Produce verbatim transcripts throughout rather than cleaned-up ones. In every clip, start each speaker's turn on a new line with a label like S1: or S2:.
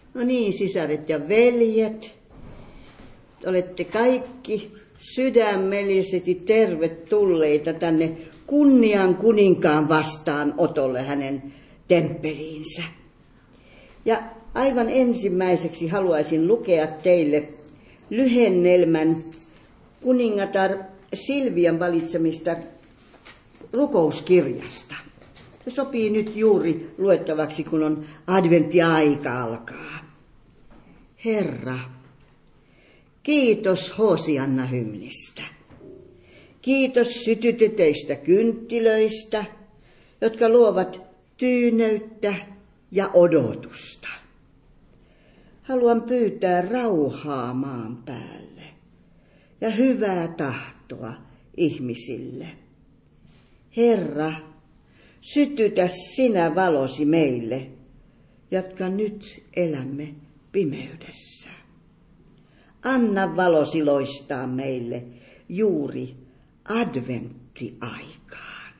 S1: No niin, sisaret ja veljet, olette kaikki sydämellisesti tervetulleita tänne kunnian kuninkaan vastaanotolle hänen temppeliinsä. Ja aivan ensimmäiseksi haluaisin lukea teille lyhennelmän kuningatar Silvian valitsemista rukouskirjasta. Se sopii nyt juuri luettavaksi, kun on adventtiaika alkaa. Herra, kiitos Hoosianna-hymnistä. Kiitos sytytetyistä kynttilöistä, jotka luovat tyyneyttä ja odotusta. Haluan pyytää rauhaa maan päälle ja hyvää tahtoa ihmisille. Herra, sytytä sinä valosi meille, jotka nyt elämme pimeydessä. Anna valosi loistaa meille juuri adventtiaikaan.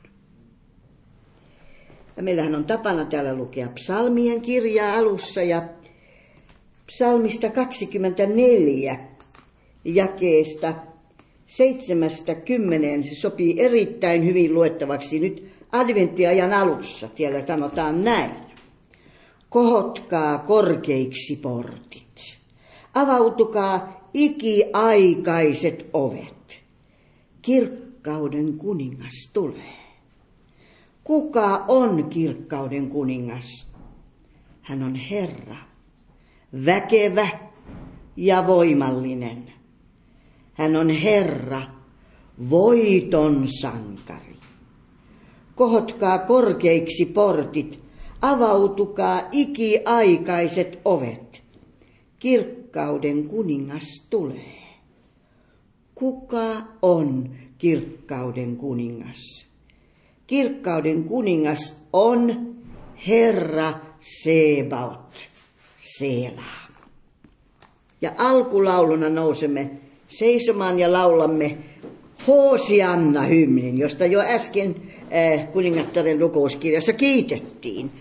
S1: Ja meillähän on tapana täällä lukea psalmien kirjaa alussa ja psalmista kaksikymmentäneljä jakeesta seitsemästä kymmeneen se sopii erittäin hyvin luettavaksi nyt adventtiajan alussa. Siellä sanotaan näin. Kohotkaa korkeiksi portit. Avautukaa ikiaikaiset ovet. Kirkkauden kuningas tulee. Kuka on kirkkauden kuningas? Hän on Herra, väkevä ja voimallinen. Hän on Herra, voiton sankari. Kohotkaa korkeiksi portit, avautukaa ikiaikaiset ovet. Kirkkauden kuningas tulee. Kuka on kirkkauden kuningas? Kirkkauden kuningas on Herra Sebaot, Selah. Ja alkulauluna nousemme seisomaan ja laulamme Hoosianna-hymnin, josta jo äsken äh, kuningattaren rukouskirjassa kiitettiin.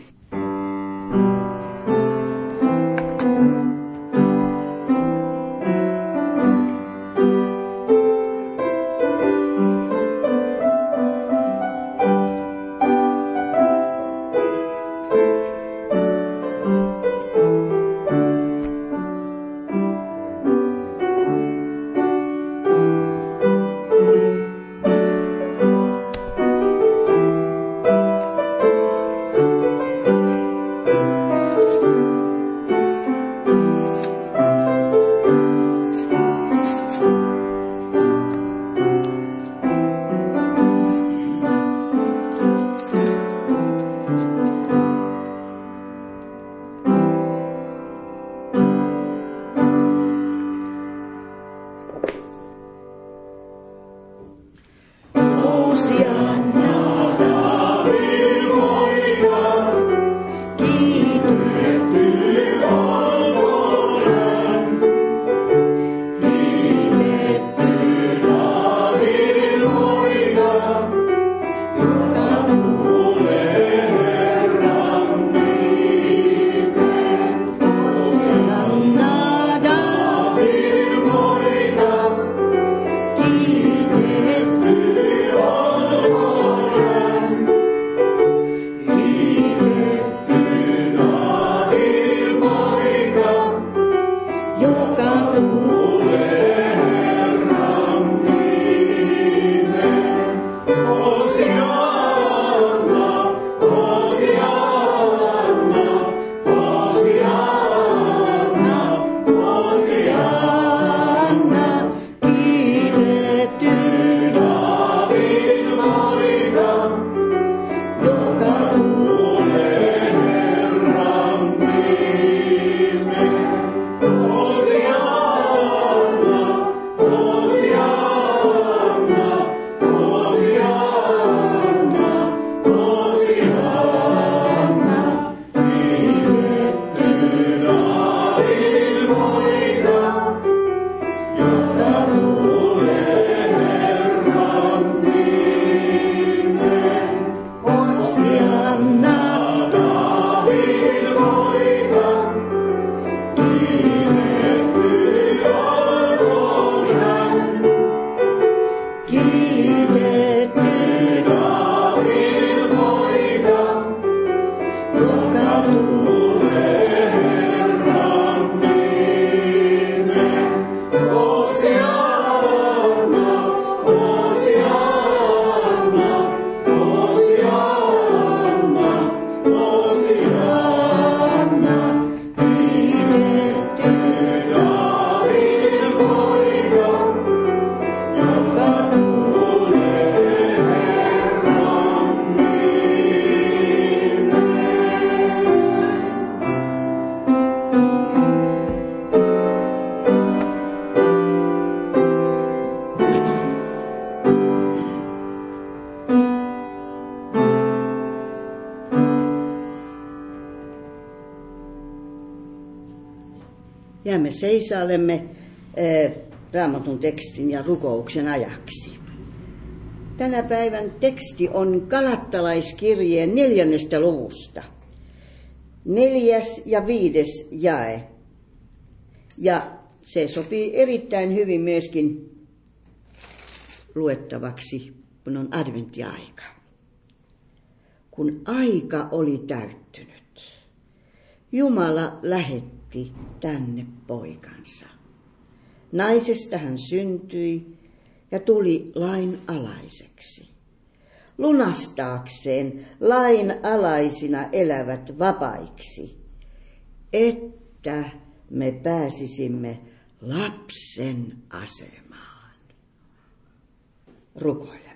S1: Jäämme seisaalemme eh, Raamatun tekstin ja rukouksen ajaksi. Tänä päivän teksti on Galattalaiskirjeen neljännestä luvusta. Neljäs ja viides jae. Ja se sopii erittäin hyvin myöskin luettavaksi, kun on adventtiaika. Kun aika oli täyttynyt, Jumala lähetti tänne poikansa. Naisesta hän syntyi ja tuli lain alaiseksi, lunastaakseen lain alaisina elävät vapaiksi, että me pääsisimme lapsen asemaan. Rukoilemme.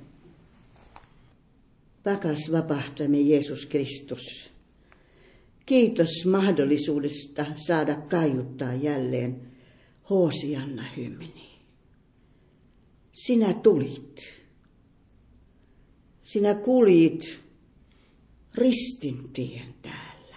S1: Rakas vapahtajamme Jeesus Kristus, kiitos mahdollisuudesta saada kaiuttaa jälleen Hoosianna hymni. Sinä tulit. Sinä kuljit ristintien täällä.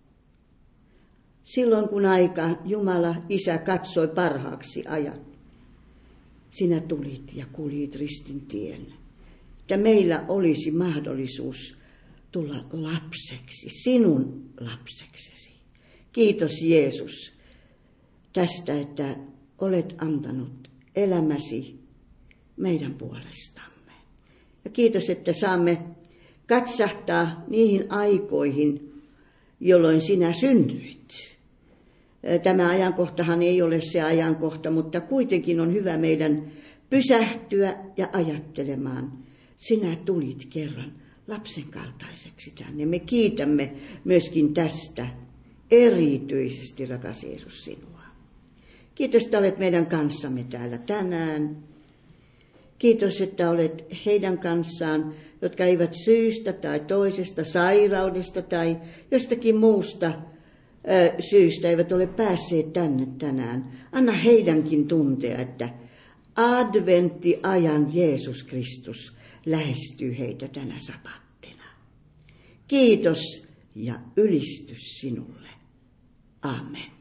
S1: Silloin kun aika Jumala Isä katsoi parhaaksi ajan, sinä tulit ja kuljit ristintien, että meillä olisi mahdollisuus tulla lapseksi, sinun lapseksesi. Kiitos Jeesus tästä, että olet antanut elämäsi meidän puolestamme. Ja kiitos, että saamme katsahtaa niihin aikoihin, jolloin sinä syntyit. Tämä ajankohtahan ei ole se ajankohta, mutta kuitenkin on hyvä meidän pysähtyä ja ajattelemaan. Sinä tulit kerran lapsen kaltaiseksi tänne. Me kiitämme myöskin tästä erityisesti, rakas Jeesus, sinua. Kiitos, että olet meidän kanssamme täällä tänään. Kiitos, että olet heidän kanssaan, jotka eivät syystä tai toisesta, sairaudesta tai jostakin muusta ö, syystä eivät ole päässeet tänne tänään. Anna heidänkin tuntea, että adventtiajan Jeesus Kristus lähestyy heitä tänä sapattina. Kiitos ja ylistys sinulle. Amen.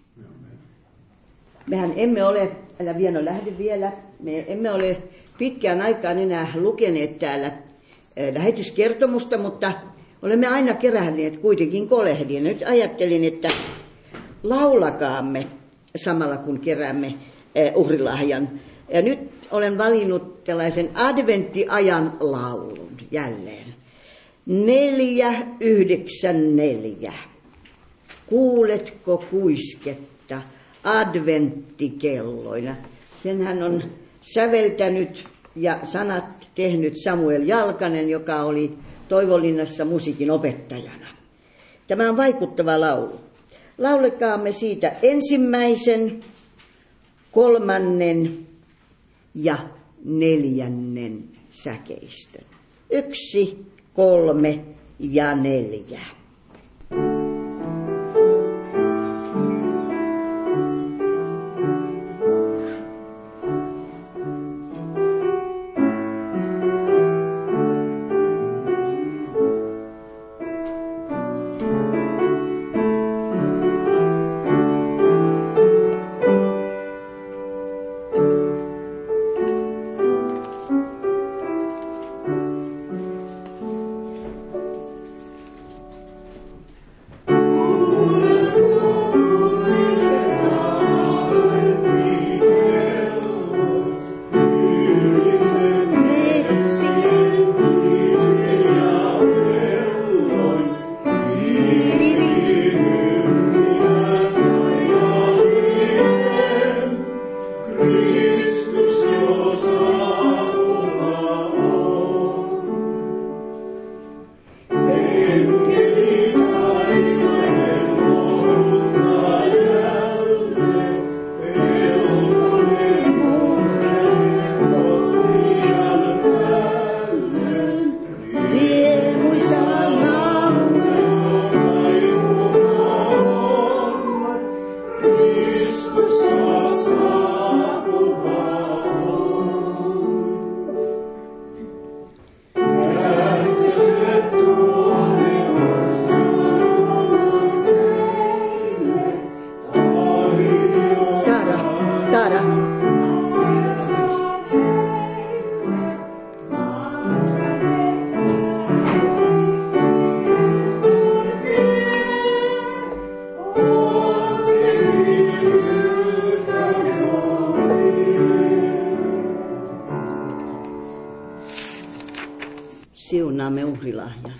S1: Mehän emme ole, älä Vieno lähde vielä, me emme ole pitkään aikaan enää lukeneet täällä lähetyskertomusta, mutta olemme aina keränneet kuitenkin kolehdien. Nyt ajattelin, että laulakaamme samalla kun keräämme uhrilahjan. Ja nyt olen valinnut tällaisen adventtiajan laulun jälleen. Neljä, yhdeksän, neljä. Kuuletko kuisketta adventtikelloina? Sen hän on säveltänyt ja sanat tehnyt Samuel Jalkanen, joka oli Toivonlinnassa musiikin opettajana. Tämä on vaikuttava laulu. Laulekaamme siitä ensimmäisen, kolmannen ja neljännen säkeistön. Yksi, kolme ja neljä. saamme uhrilahjan.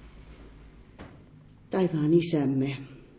S1: Taivaan Isämme,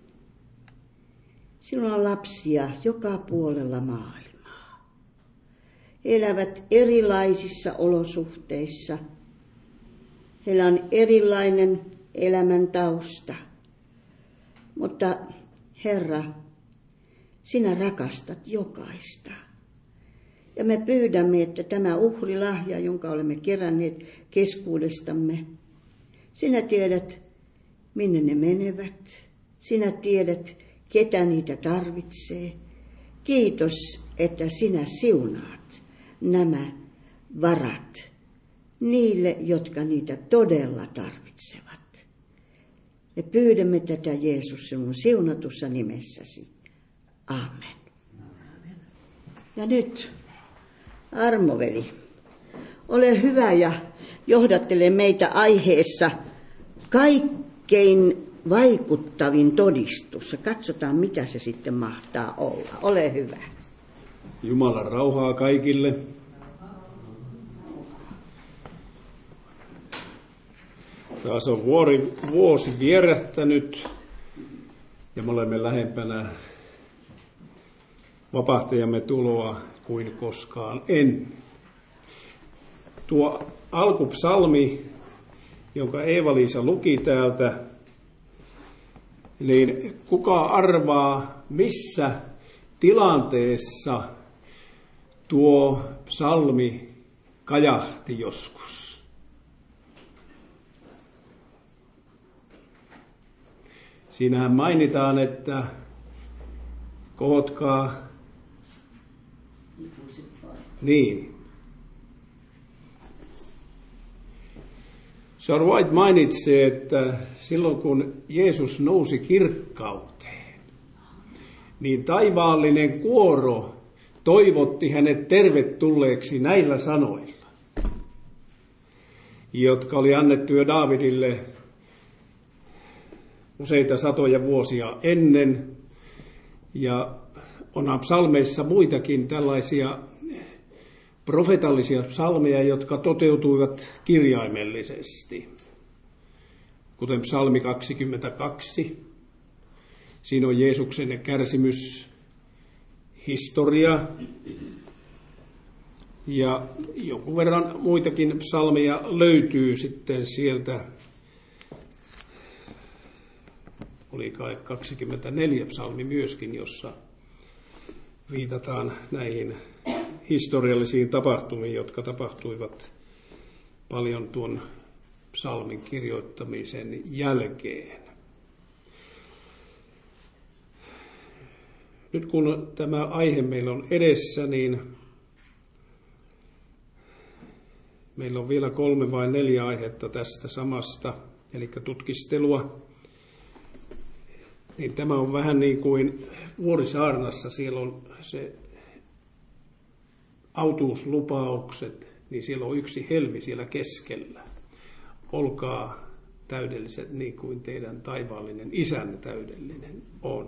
S1: sinulla on lapsia joka puolella maailmaa. He elävät erilaisissa olosuhteissa. Heillä on erilainen elämäntausta. Mutta Herra, sinä rakastat jokaista. Ja me pyydämme, että tämä uhrilahja, jonka olemme keränneet keskuudestamme, sinä tiedät, minne ne menevät. Sinä tiedät, ketä niitä tarvitsee. Kiitos, että sinä siunaat nämä varat niille, jotka niitä todella tarvitsevat. Me pyydämme tätä, Jeesus, sinun siunatussa nimessäsi. Amen. Ja nyt, armoveli, ole hyvä ja johdattele meitä aiheessa kaikkein vaikuttavin todistus. Katsotaan, mitä se sitten mahtaa olla. Ole hyvä.
S2: Jumalan rauhaa kaikille. Taas on vuori, vuosi vierähtänyt ja me olemme lähempänä vapahtajamme tuloa kuin koskaan ennen. Tuo alkupsalmi, jonka Eeva-Liisa luki täältä, niin kuka arvaa, missä tilanteessa tuo psalmi kajahti joskus? Siinähän mainitaan, että kohotkaa. Niin. John White mainitsee, että silloin kun Jeesus nousi kirkkauteen, niin taivaallinen kuoro toivotti hänet tervetulleeksi näillä sanoilla, jotka oli annettu jo Daavidille useita satoja vuosia ennen. Ja onhan psalmeissa muitakin tällaisia profetallisia psalmeja, jotka toteutuivat kirjaimellisesti. Kuten psalmi kaksikymmentäkaksi. Siinä on Jeesuksen kärsimyshistoria. Ja jonkun verran muitakin psalmeja löytyy sitten sieltä. Oli kai kaksikymmentäneljä psalmi myöskin, jossa viitataan näihin historiallisiin tapahtumiin, jotka tapahtuivat paljon tuon psalmin kirjoittamisen jälkeen. Nyt kun tämä aihe meillä on edessä, niin meillä on vielä kolme vai neljä aihetta tästä samasta, eli tutkistelua. Niin tämä on vähän niin kuin Vuorisaarnassa, siellä on se autuuslupaukset, niin siellä on yksi helmi siellä keskellä. Olkaa täydelliset niin kuin teidän taivaallinen isänne täydellinen on.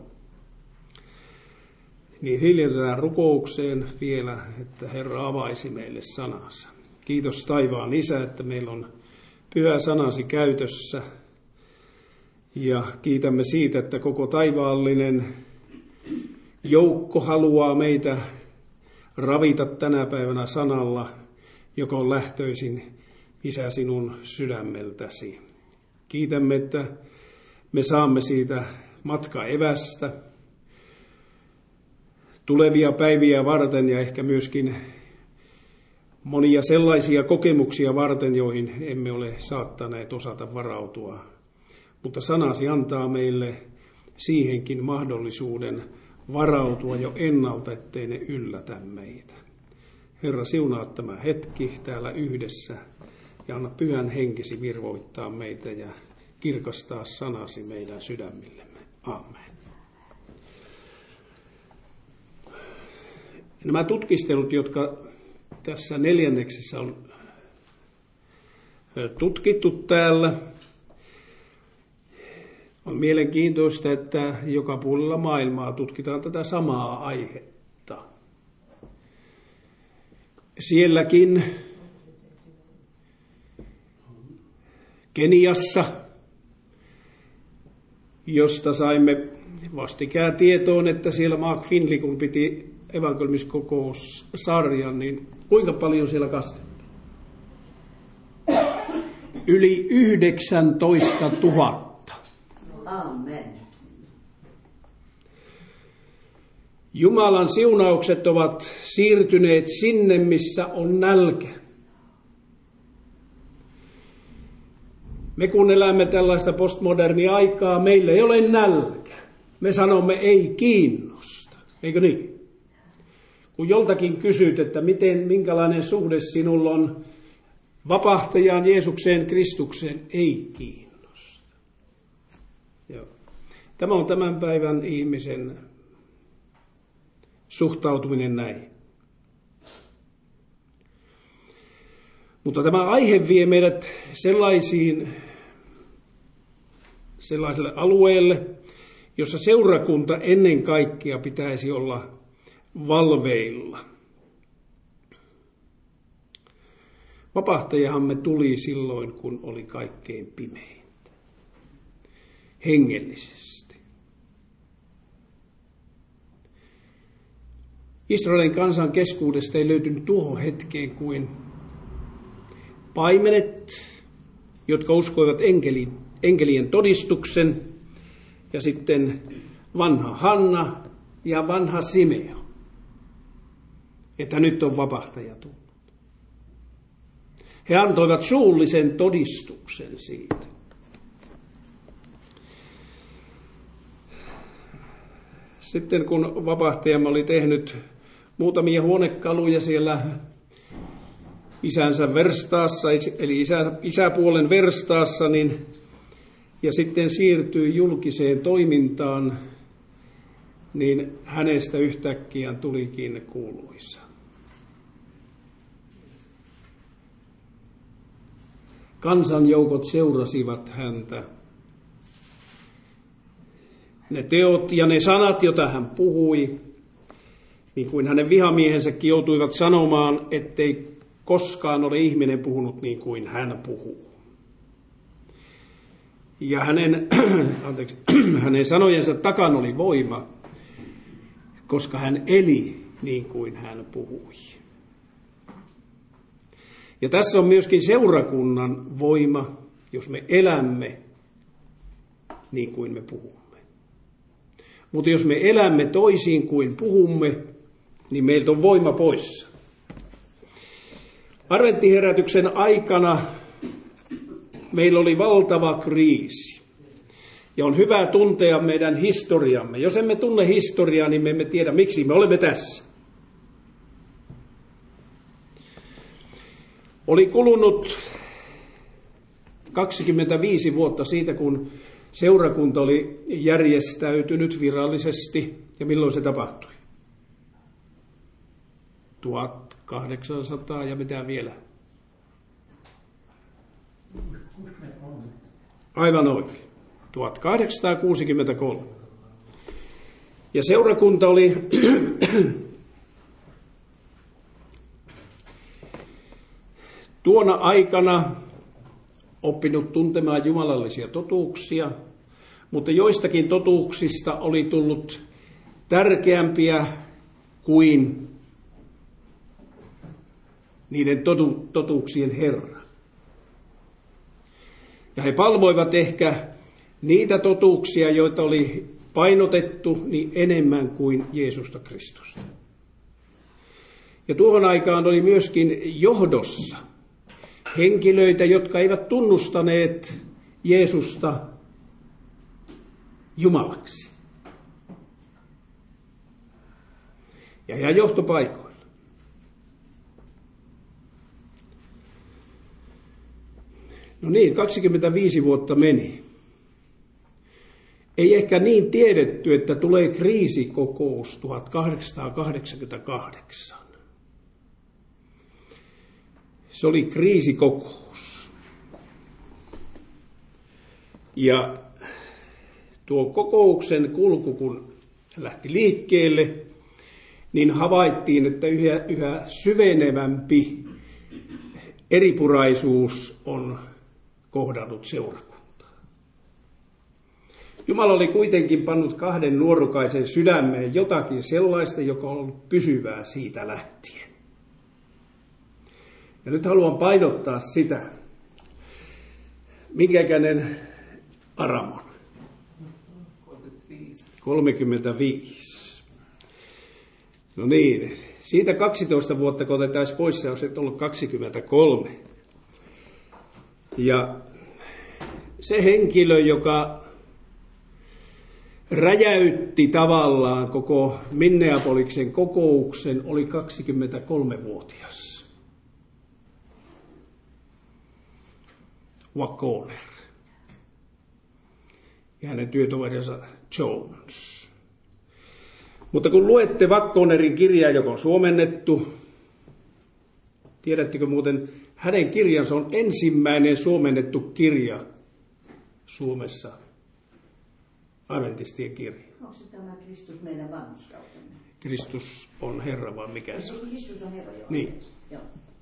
S2: Niin hiljentetään rukoukseen vielä, että Herra avaisi meille sanansa. Kiitos taivaan Isä, että meillä on pyhä sanasi käytössä. Ja kiitämme siitä, että koko taivaallinen joukko haluaa meitä ravita tänä päivänä sanalla, joka on lähtöisin, Isä, sinun sydämeltäsi. Kiitämme, että me saamme siitä matkaevästä tulevia päiviä varten ja ehkä myöskin monia sellaisia kokemuksia varten, joihin emme ole saattaneet osata varautua. Mutta sanasi antaa meille siihenkin mahdollisuuden varautua jo ennalta, ettei ne yllätä meitä. Herra, siunaa tämä hetki täällä yhdessä ja anna pyhän henkesi virvoittaa meitä ja kirkastaa sanasi meidän sydämillemme. Amen. Nämä tutkistelut, jotka tässä neljänneksessä on tutkittu täällä, on mielenkiintoista, että joka puolella maailmaa tutkitaan tätä samaa aihetta. Sielläkin Keniassa, josta saimme vastikään tietoon, että siellä Mark Finley, kun piti evankelimiskokoussarjan, niin kuinka paljon siellä kastettiin? Yli yhdeksäntoista tuhatta.
S1: Amen.
S2: Jumalan siunaukset ovat siirtyneet sinne, missä on nälkä. Me kun elämme tällaista postmodernia aikaa, meillä ei ole nälkä. Me sanomme ei kiinnosta, eikö niin? Kun joltakin kysyt, että miten, minkälainen suhde sinulla on vapahtajaan Jeesukseen Kristukseen, ei kiinnosta. Joo. Tämä on tämän päivän ihmisen suhtautuminen näin. Mutta tämä aihe vie meidät sellaisiin, sellaiselle alueelle, jossa seurakunta ennen kaikkea pitäisi olla valveilla. Vapahtajahamme tuli silloin, kun oli kaikkein pimeintä, hengellisesti. Israelin kansan keskuudesta ei löytynyt tuohon hetkeen kuin paimenet, jotka uskoivat enkelin, enkelien todistuksen, ja sitten vanha Hanna ja vanha Simeo, että nyt on vapahtaja tullut. He antoivat suullisen todistuksen siitä. Sitten kun vapahtajamme oli tehnyt muutamia huonekaluja siellä isänsä verstaassa, eli isä, isäpuolen verstaassa, niin, ja sitten siirtyi julkiseen toimintaan, niin hänestä yhtäkkiä tulikin kuuluisa. Kansanjoukot seurasivat häntä. Ne teot ja ne sanat, joita hän puhui, niin kuin hänen vihamiehensäkin joutuivat sanomaan, ettei koskaan ole ihminen puhunut niin kuin hän puhuu. Ja hänen, anteeksi, hänen sanojensa takana oli voima, koska hän eli niin kuin hän puhui. Ja tässä on myöskin seurakunnan voima, jos me elämme niin kuin me puhumme. Mutta jos me elämme toisin kuin puhumme, niin meiltä on voima poissa. Adventtiherätyksen aikana meillä oli valtava kriisi. Ja on hyvä tuntea meidän historiamme. Jos emme tunne historiaa, niin me emme tiedä, miksi me olemme tässä. Oli kulunut kaksikymmentäviisi vuotta siitä, kun seurakunta oli järjestäytynyt virallisesti. Ja milloin se tapahtui? tuhatkahdeksansataa ja mitä vielä? Aivan oikein. tuhatkahdeksansataakuusikymmentäkolme. Ja seurakunta oli tuona aikana oppinut tuntemaan jumalallisia totuuksia, mutta joistakin totuuksista oli tullut tärkeämpiä kuin niiden totu- totuuksien Herra. Ja he palvoivat ehkä niitä totuuksia, joita oli painotettu niin enemmän kuin Jeesusta Kristusta. Ja tuohon aikaan oli myöskin johdossa henkilöitä, jotka eivät tunnustaneet Jeesusta Jumalaksi. Ja ihan johtopaikoilla. No niin, kaksikymmentäviisi vuotta meni. Ei ehkä niin tiedetty, että tulee kriisikokous tuhatkahdeksansataakahdeksankymmentäkahdeksan. Se oli kriisikokous. Ja tuo kokouksen kulku, kun lähti liikkeelle, niin havaittiin, että yhä, yhä syvenevämpi eripuraisuus on kohdannut seurakuntaa. Jumala oli kuitenkin pannut kahden nuorukaisen sydämeen jotakin sellaista, joka on ollut pysyvää siitä lähtien. Ja nyt haluan painottaa sitä, minkä ikäinen Aramon? kolmekymmentäviisi. No niin, siitä kaksitoista vuotta, kun otetaan pois, se olisi ollut kaksikymmentäkolme. Ja se henkilö, joka räjäytti tavallaan koko Minneapoliksen kokouksen, oli kaksikymmentäkolmevuotias. Wackoner. Ja hänen työtoverinsa Jones. Mutta kun luette Wackonerin kirjaa, joka on suomennettu, tiedättekö muuten, hänen kirjansa on ensimmäinen suomennettu kirja Suomessa, adventistien kirja.
S1: Onko se tämä Kristus meidän vanhurskautemme?
S2: Kristus on Herra, vai mikä se on?
S1: Kristus on Herra, joo.
S2: Niin.
S1: Joo.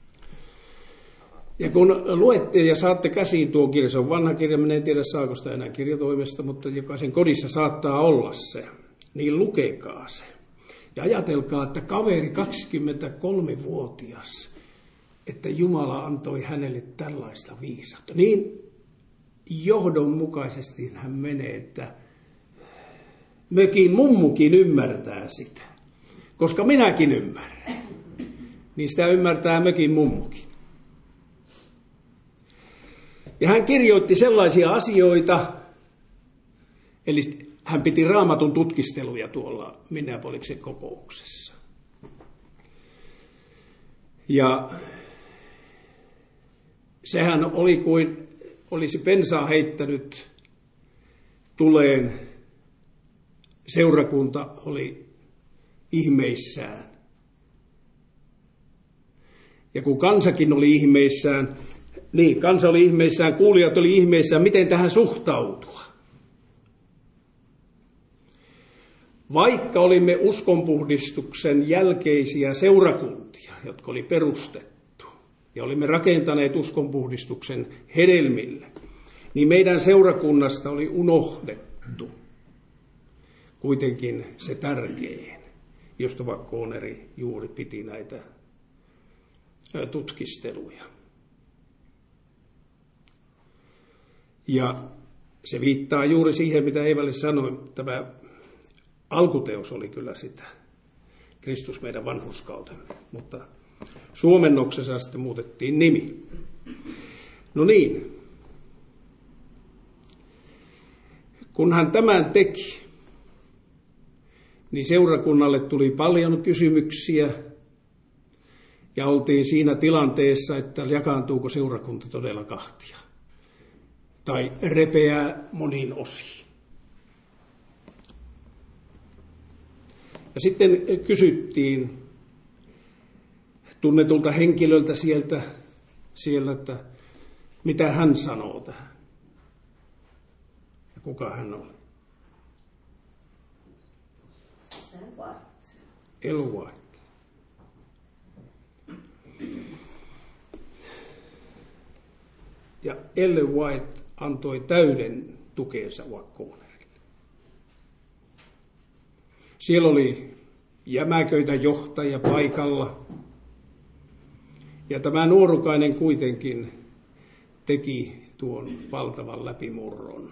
S2: Ja kun luette ja saatte käsiin tuon kirjan, se on vanha kirja, minä en tiedä saako sitä enää kirjatoimesta, mutta jokaisen kodissa saattaa olla se, niin lukekaa se. Ja ajatelkaa, että kaveri kaksikymmentäkolmevuotias, että Jumala antoi hänelle tällaista viisautta. Niin johdonmukaisesti hän menee, että mökin mummukin ymmärtää sitä, koska minäkin ymmärrän. Niin sitä ymmärtää mökin mummukin. Ja hän kirjoitti sellaisia asioita, eli hän piti Raamatun tutkisteluja tuolla Minneapoliksen kokouksessa. Ja sehän oli kuin olisi bensaa heittänyt tuleen. Seurakunta oli ihmeissään. Ja kun kansakin oli ihmeissään, niin kansa oli ihmeissään, kuulijat oli ihmeissään, miten tähän suhtautua. Vaikka olimme uskonpuhdistuksen jälkeisiä seurakuntia, jotka oli perustettu, ja olimme rakentaneet uskonpuhdistuksen hedelmille, niin meidän seurakunnasta oli unohdettu kuitenkin se tärkein, josta Wackoneri juuri piti näitä tutkisteluja. Ja se viittaa juuri siihen, mitä Eivalle sanoi, tämä alkuteos oli kyllä sitä, Kristus meidän vanhurskautemme, mutta suomennoksessa sitten muutettiin nimi. No niin, kun hän tämän teki, niin seurakunnalle tuli paljon kysymyksiä ja oltiin siinä tilanteessa, että jakaantuuko seurakunta todella kahtia tai repeää moniin osiin. Ja sitten kysyttiin tunnetulta henkilöltä sieltä, siellä, että mitä hän sanoo tähän ja kuka hän oli. Ellen White. Ja Ellen White antoi täyden tukensa Wackonerille. Siellä oli jämäköitä johtajia paikalla. Ja tämä nuorukainen kuitenkin teki tuon valtavan läpimurron.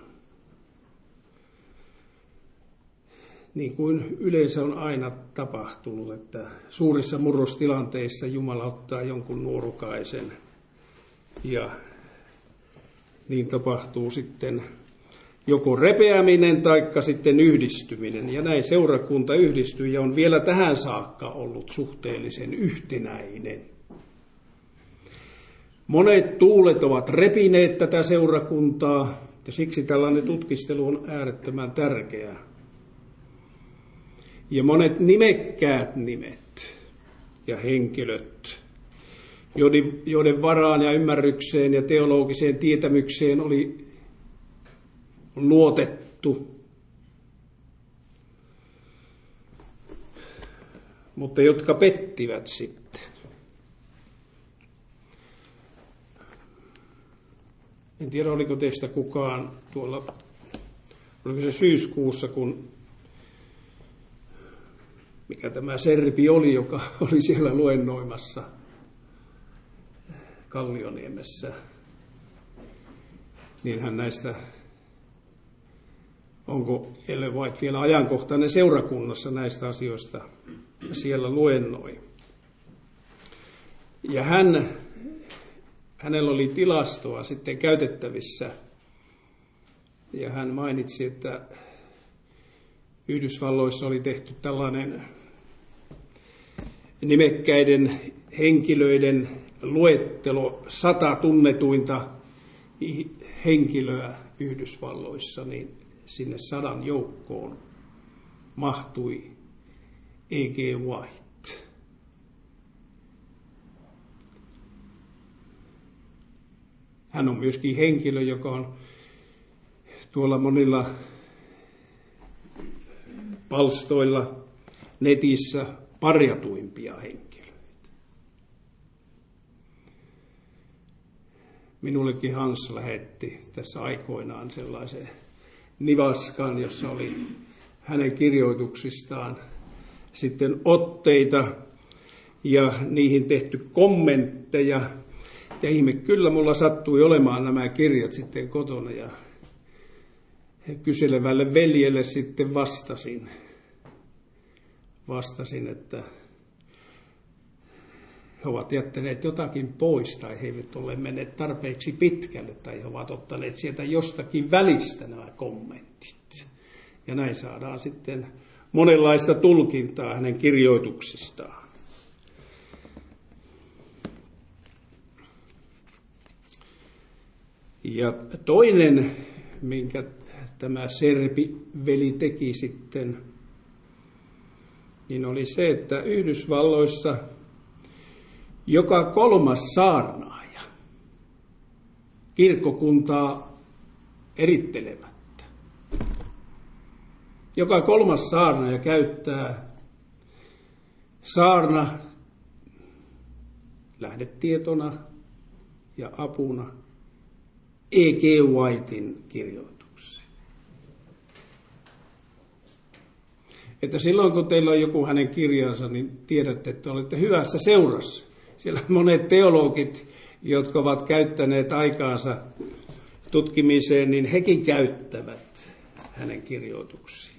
S2: Niin kuin yleensä on aina tapahtunut, että suurissa murrostilanteissa Jumala ottaa jonkun nuorukaisen ja niin tapahtuu sitten joko repeäminen tai sitten yhdistyminen. Ja näin seurakunta yhdistyi ja on vielä tähän saakka ollut suhteellisen yhtenäinen. Monet tuulet ovat repineet tätä seurakuntaa ja siksi tällainen tutkistelu on äärettömän tärkeää. Ja monet nimekkäät nimet ja henkilöt, joiden, joiden varaan ja ymmärrykseen ja teologiseen tietämykseen oli luotettu, mutta jotka pettivät sitten. En tiedä, oliko teistä kukaan tuolla, oliko se syyskuussa, kun mikä tämä Serpi oli, joka oli siellä luennoimassa Kallioniemessä, niin hän näistä, onko Ellen White vielä ajankohtainen seurakunnassa näistä asioista siellä luennoi. Ja hän, hänellä oli tilastoa sitten käytettävissä, ja hän mainitsi, että Yhdysvalloissa oli tehty tällainen nimekkäiden henkilöiden luettelo, sata tunnetuinta henkilöä Yhdysvalloissa, niin sinne sadan joukkoon mahtui E G White. Hän on myöskin henkilö, joka on tuolla monilla palstoilla netissä parjatuimpia henkilöitä. Minullekin Hans lähetti tässä aikoinaan sellaisen nivaskan, jossa oli hänen kirjoituksistaan sitten otteita ja niihin tehty kommentteja. Ja ihme kyllä mulla sattui olemaan nämä kirjat sitten kotona ja kyselevälle veljelle sitten vastasin. Vastasin, että he ovat jättäneet jotakin pois tai he eivät ole menneet tarpeeksi pitkälle tai he ovat ottaneet sieltä jostakin välistä nämä kommentit. Ja näin saadaan sitten monenlaista tulkintaa hänen kirjoituksistaan. Ja toinen, minkä tämä Serpi-veli teki sitten, niin oli se, että Yhdysvalloissa joka kolmas saarnaaja, kirkkokuntaa erittelemättä, joka kolmas saarnaaja käyttää saarna lähdetietona ja apuna E G Whiten kirjoituksia. Että silloin kun teillä on joku hänen kirjansa, niin tiedätte, että olette hyvässä seurassa. Siellä monet teologit, jotka ovat käyttäneet aikaansa tutkimiseen, niin hekin käyttävät hänen kirjoituksiaan.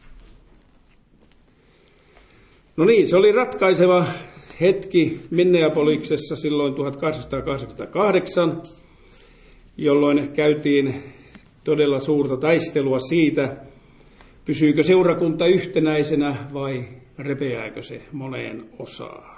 S2: No niin, se oli ratkaiseva hetki Minneapoliksessa silloin tuhatkahdeksansataakahdeksankymmentäkahdeksan, jolloin käytiin todella suurta taistelua siitä, pysyykö seurakunta yhtenäisenä vai repeääkö se moneen osaan.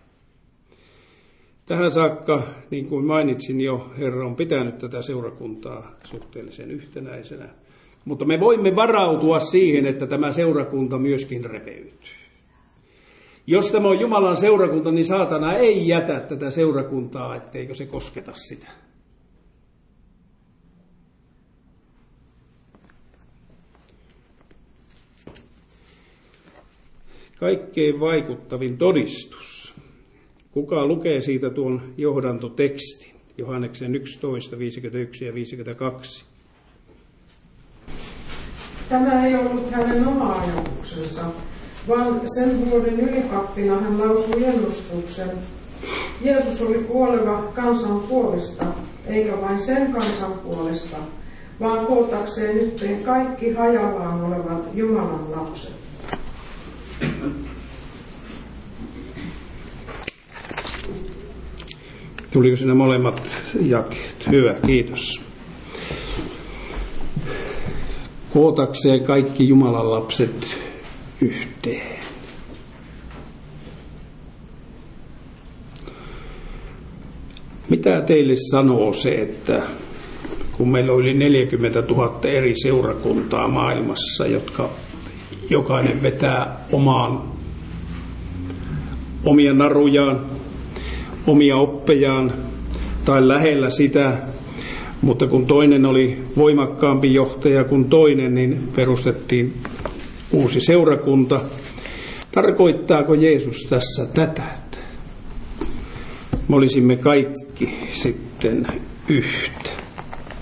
S2: Tähän saakka, niin kuin mainitsin jo, Herra on pitänyt tätä seurakuntaa suhteellisen yhtenäisenä. Mutta me voimme varautua siihen, että tämä seurakunta myöskin repeytyy. Jos tämä on Jumalan seurakunta, niin saatana ei jätä tätä seurakuntaa, etteikö se kosketa sitä. Kaikkein vaikuttavin todistus. Kuka lukee siitä tuon johdantotekstin? Johanneksen yksitoista, viisikymmentäyksi ja viisikymmentäkaksi.
S3: Tämä ei ollut hänen oma ajatuksensa, vaan sen vuoden ylipappina hän lausui ennustuksen. Jeesus oli kuoleva kansan puolesta, eikä vain sen kansan puolesta, vaan kootakseen yhteen kaikki hajallaan olevat Jumalan lapset.
S2: Tuliko siinä molemmat jakeet? Hyvä, kiitos. Kootakseen kaikki Jumalan lapset yhteen. Mitä teille sanoo se, että kun meillä oli neljäkymmentätuhatta eri seurakuntaa maailmassa, jotka jokainen vetää omaan, omia narujaan, omia oppejaan tai lähellä sitä, mutta kun toinen oli voimakkaampi johtaja kuin toinen, niin perustettiin uusi seurakunta. Tarkoittaako Jeesus tässä tätä, että me olisimme kaikki sitten yhtä?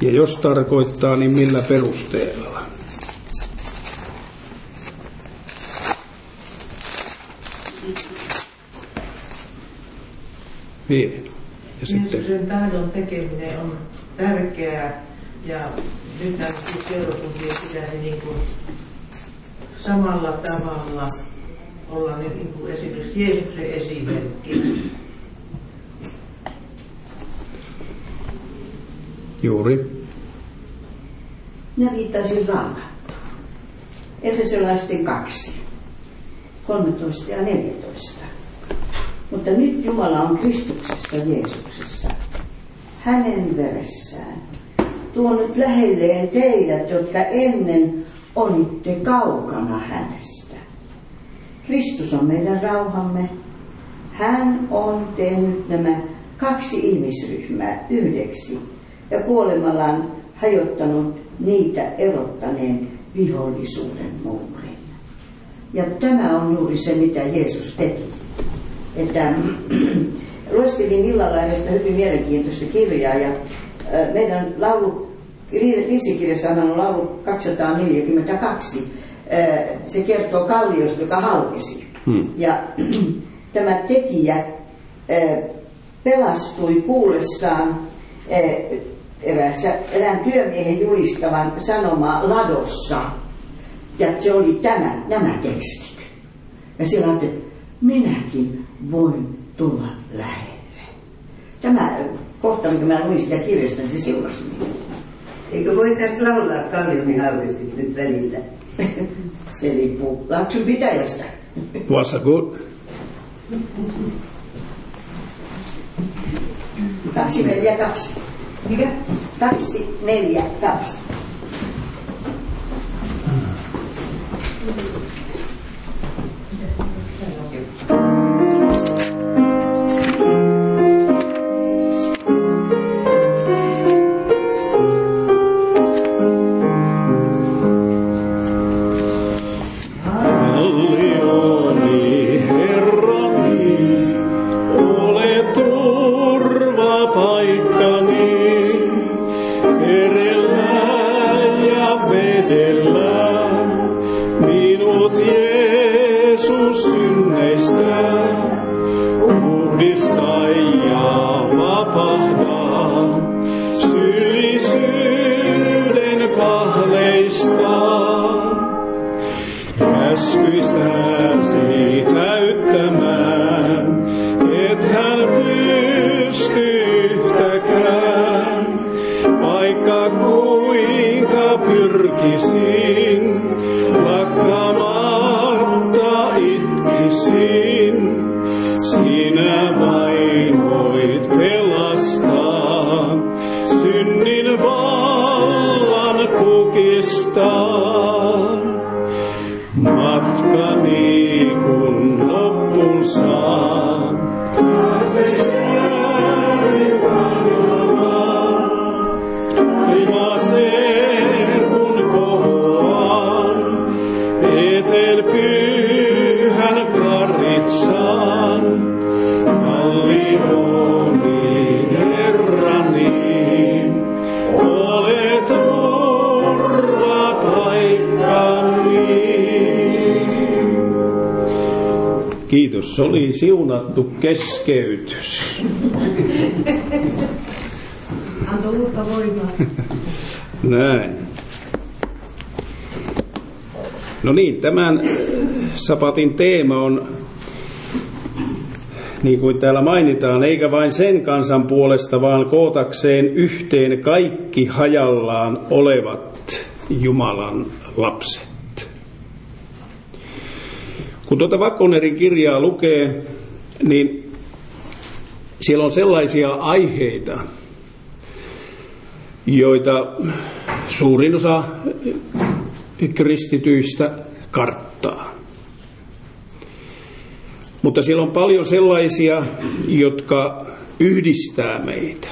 S2: Ja jos tarkoittaa, niin millä perusteella? Niin. Ja
S4: Jeesuksen tahdon tekeminen on tärkeää, ja nythän seurakuntien pitäisi niin kuin samalla tavalla olla niin kuin esimerkiksi Jeesuksen esimerkki.
S2: Juuri.
S1: Minä viittaisin Raamattuun. Efesolaisten kaksi, kolmetoista ja neljätoista. Mutta nyt Jumala on Kristuksessa Jeesuksessa, hänen veressään, tuonut lähelleen teidät, jotka ennen olitte kaukana hänestä. Kristus on meidän rauhamme. Hän on tehnyt nämä kaksi ihmisryhmää yhdeksi ja kuolemallaan hajottanut niitä erottaneen vihollisuuden muurin. Ja tämä on juuri se, mitä Jeesus teki. Että lueskelin illalla edestä hyvin mielenkiintoista kirjaa, ja meidän laulu, riisikirjassahan on laulu kaksisataaneljäkymmentäkaksi. Se kertoo kalliosta, joka halkesi. Hmm. Ja tämä tekijä pelastui kuullessaan eräässä, erään työmiehen julistavan sanomaa ladossa. Ja se oli tämä, nämä tekstit. Ja siellä ajattelin, minäkin voin tulla lähelle. Tämä kohta, kun mä luin sitä kirjasta, niin se siunasi minua.
S5: Eikö voi tässä laulaa Kalliomin halvesti nyt välillä?
S1: Se riippuu lapsen pitäjästä.
S2: Was good.
S1: Kaksi, neljä, kaksi.
S4: Mikä?
S1: Kaksi, neljä, kaksi.
S2: Kiitos, se oli siunattu keskeytys.
S4: Antoi uutta voimaa.
S2: Näin. No niin, tämän sapatin teema on, niin kuin täällä mainitaan, eikä vain sen kansan puolesta, vaan kootakseen yhteen kaikki hajallaan olevat Jumalan lapset. Kun tuota Vakkonerin kirjaa lukee, niin siellä on sellaisia aiheita, joita suurin osa kristityistä karttaa. Mutta siellä on paljon sellaisia, jotka yhdistää meitä.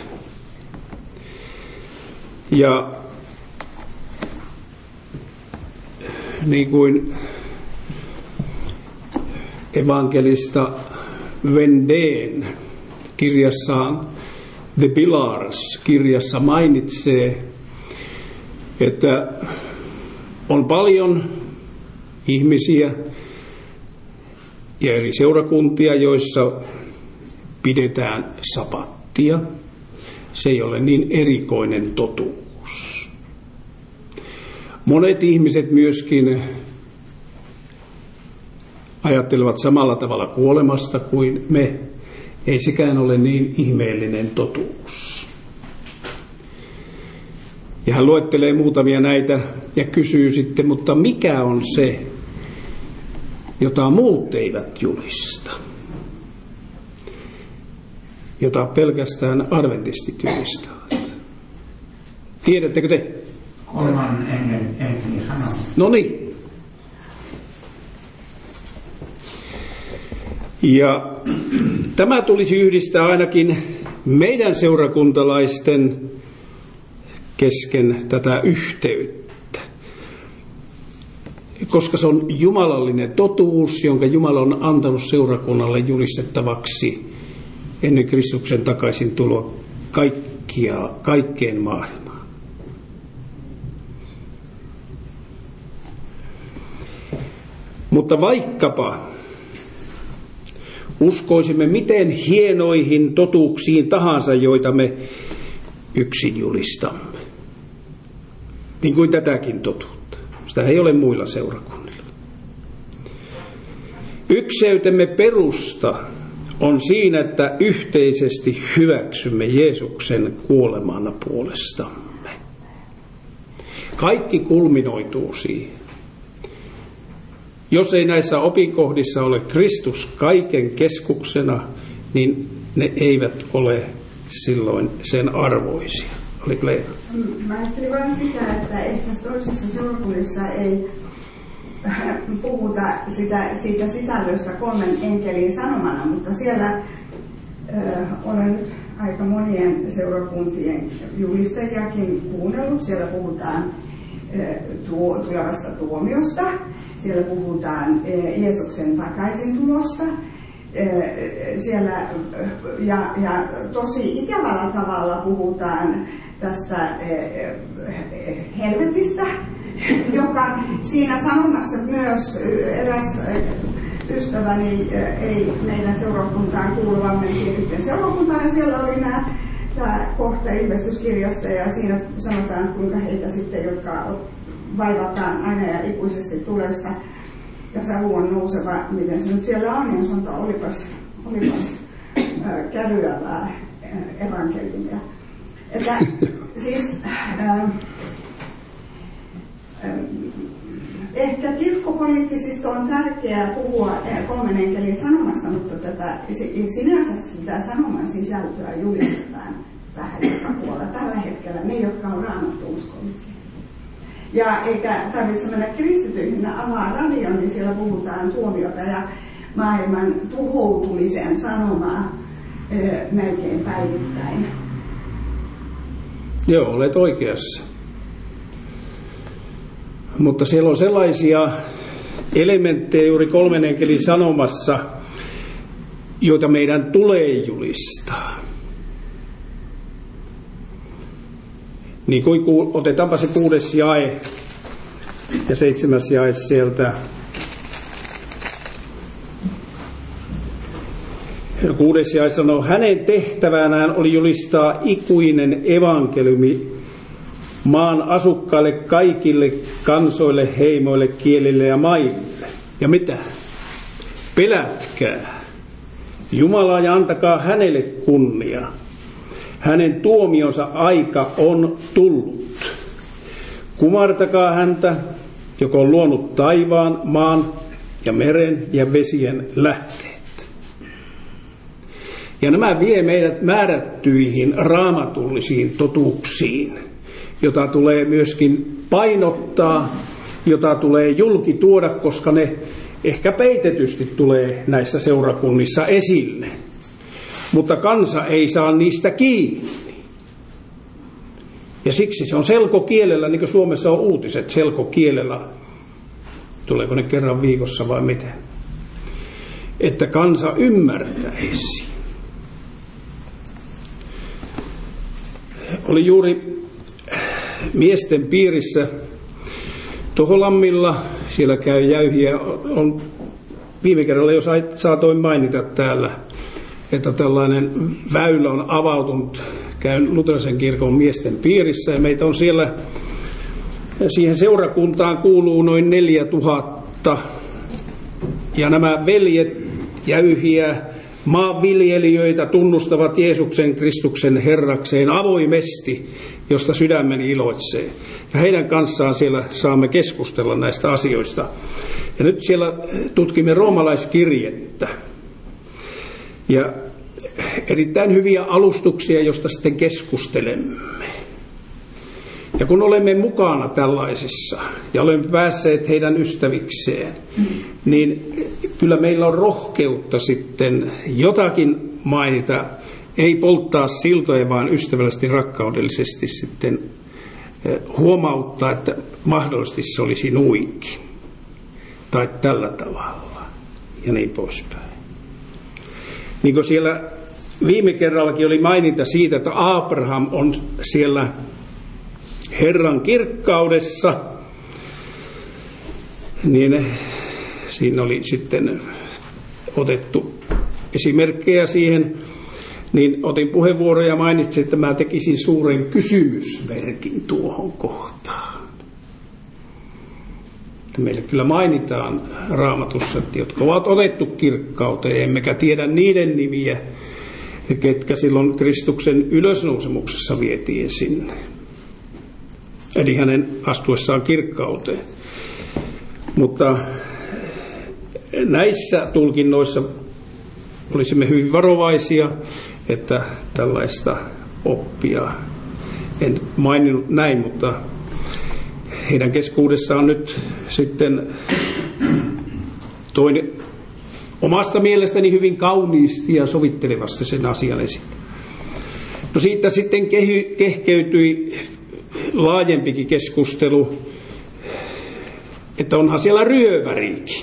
S2: Ja niin kuin evankelista Vendeen kirjassaan The Pillars -kirjassa mainitsee, että on paljon ihmisiä ja eri seurakuntia, joissa pidetään sapattia. Se ei ole niin erikoinen totuus. Monet ihmiset myöskin ajattelevat samalla tavalla kuolemasta kuin me. Ei sekään ole niin ihmeellinen totuus. Ja hän luettelee muutamia näitä ja kysyy sitten, mutta mikä on se, jota muut eivät julista? Jota pelkästään adventistit julistavat. Tiedättekö te?
S6: Kolman enkelin sanoma.
S2: No niin. Ja tämä tulisi yhdistää ainakin meidän seurakuntalaisten kesken tätä yhteyttä. Koska se on jumalallinen totuus, jonka Jumala on antanut seurakunnalle julistettavaksi ennen Kristuksen takaisin tuloa kaikkia, kaikkeen maailmaan. Mutta vaikkapa uskoisimme miten hienoihin totuuksiin tahansa, joita me yksin julistamme. Niin kuin tätäkin totuutta. Sitä ei ole muilla seurakunnilla. Ykseytemme perusta on siinä, että yhteisesti hyväksymme Jeesuksen kuoleman puolestamme. Kaikki kulminoituu siihen. Jos ei näissä opinkohdissa ole Kristus kaiken keskuksena, niin ne eivät ole silloin sen arvoisia. Oliko Leena?
S7: Mä ajattelin vain sitä, että ehkä toisissa seurakunnissa ei puhuta sitä, siitä sisällöstä kolmen enkelin sanomana, mutta siellä äh, olen nyt aika monien seurakuntien julistajiakin kuunnellut. Siellä puhutaan äh, tuo, tulevasta tuomiosta, siellä puhutaan äh, Jeesuksen takaisintulosta, siellä ja, ja tosi ikävällä tavalla puhutaan tästä helvetistä, joka siinä sanomassa myös eräs ystäväni ei meidän seurakuntaan kuuluvan mentiin yhteen seurakuntaan, ja siellä oli nämä tämä kohta ilmestyskirjasta, ja siinä sanotaan, kuinka heitä sitten, jotka vaivataan aina ja ikuisesti tulessa, ja savu on nouseva, miten se nyt siellä on, niin sanotaan, olipas, olipas äh, käryävää äh, evankeliumia. Että siis äh, äh, ehkä kirkkopoliittisista on tärkeää puhua kolmen enkelin sanomasta, mutta tätä, sinänsä sitä sanoman sisältöä julistetaan vähän joka puolella tällä hetkellä, ne jotka on raamattu-uskollisia. Ja eikä tarvitse mennä kristityihin, avaa radion, niin siellä puhutaan tuomiota ja maailman tuhoutumisen sanomaa e, melkein päivittäin.
S2: Joo, olet oikeassa. Mutta siellä on sellaisia elementtejä juuri kolmen enkelin sanomassa, joita meidän tulee julistaa. Niin kuin otetaanpa se kuudes jae ja seitsemäs jae sieltä. Ja kuudes jae sanoo, hänen tehtävänään oli julistaa ikuinen evankeliumi maan asukkaille, kaikille kansoille, heimoille, kielille ja maille. Ja mitä? Pelätkää Jumalaa ja antakaa hänelle kunnia. Hänen tuomionsa aika on tullut. Kumartakaa häntä, joka on luonut taivaan, maan ja meren ja vesien lähteet. Ja nämä vie meidät määrättyihin raamatullisiin totuuksiin, jota tulee myöskin painottaa, jota tulee julki tuoda, koska ne ehkä peitetysti tulee näissä seurakunnissa esille. Mutta kansa ei saa niistä kiinni. Ja siksi se on selkokielellä, niin kuin Suomessa on uutiset selkokielellä. Tuleeko ne kerran viikossa vai miten? Että kansa ymmärtäisi. Oli juuri miesten piirissä Toholammilla. Siellä käy jäyhiä. On viime kerralla jo saatoin mainita täällä, että tällainen väylä on avautunut. Käyn luterilaisen kirkon miesten piirissä ja meitä on siellä, siihen seurakuntaan kuuluu noin neljä tuhatta. Ja nämä veljet jäyhiä maanviljelijöitä tunnustavat Jeesuksen Kristuksen Herrakseen avoimesti, josta sydämeni iloitsee. Ja heidän kanssaan siellä saamme keskustella näistä asioista. Ja nyt siellä tutkimme roomalaiskirjettä. Ja erittäin hyviä alustuksia, josta sitten keskustelemme. Ja kun olemme mukana tällaisissa ja olemme päässeet heidän ystävikseen, niin kyllä meillä on rohkeutta sitten jotakin mainita, ei polttaa siltoja, vaan ystävällisesti, rakkaudellisesti sitten huomauttaa, että mahdollisesti se olisi nuinkin. Tai tällä tavalla ja niin poispäin. Niin kuin siellä viime kerrallakin oli maininta siitä, että Abraham on siellä Herran kirkkaudessa, niin siinä oli sitten otettu esimerkkejä siihen, niin otin puheenvuoron ja mainitsin, että mä tekisin suuren kysymysmerkin tuohon kohtaan. Että meille kyllä mainitaan Raamatussa, että jotka ovat otettu kirkkauteen, emmekä tiedä niiden nimiä, ketkä silloin Kristuksen ylösnousemuksessa vietiin sinne. Eli hänen astuessaan kirkkauteen. Mutta näissä tulkinnoissa olisimme hyvin varovaisia, että tällaista oppia, en maininnut näin, mutta heidän keskuudessaan nyt sitten toinen omasta mielestäni hyvin kauniisti ja sovittelevasti sen asian esiin. No siitä sitten kehy, kehkeytyi laajempikin keskustelu, että onhan siellä ryöväriikin.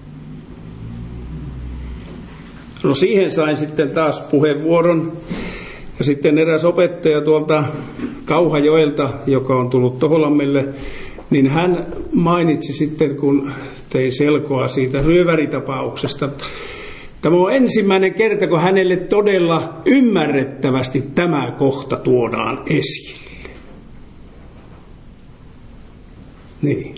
S2: No siihen sain sitten taas puheenvuoron. Ja sitten eräs opettaja tuolta Kauhajoelta, joka on tullut Toholammelle, niin hän mainitsi sitten, kun tein selkoa siitä ryöväritapauksesta, tämä on ensimmäinen kerta, kun hänelle todella ymmärrettävästi tämä kohta tuodaan esille. Niin.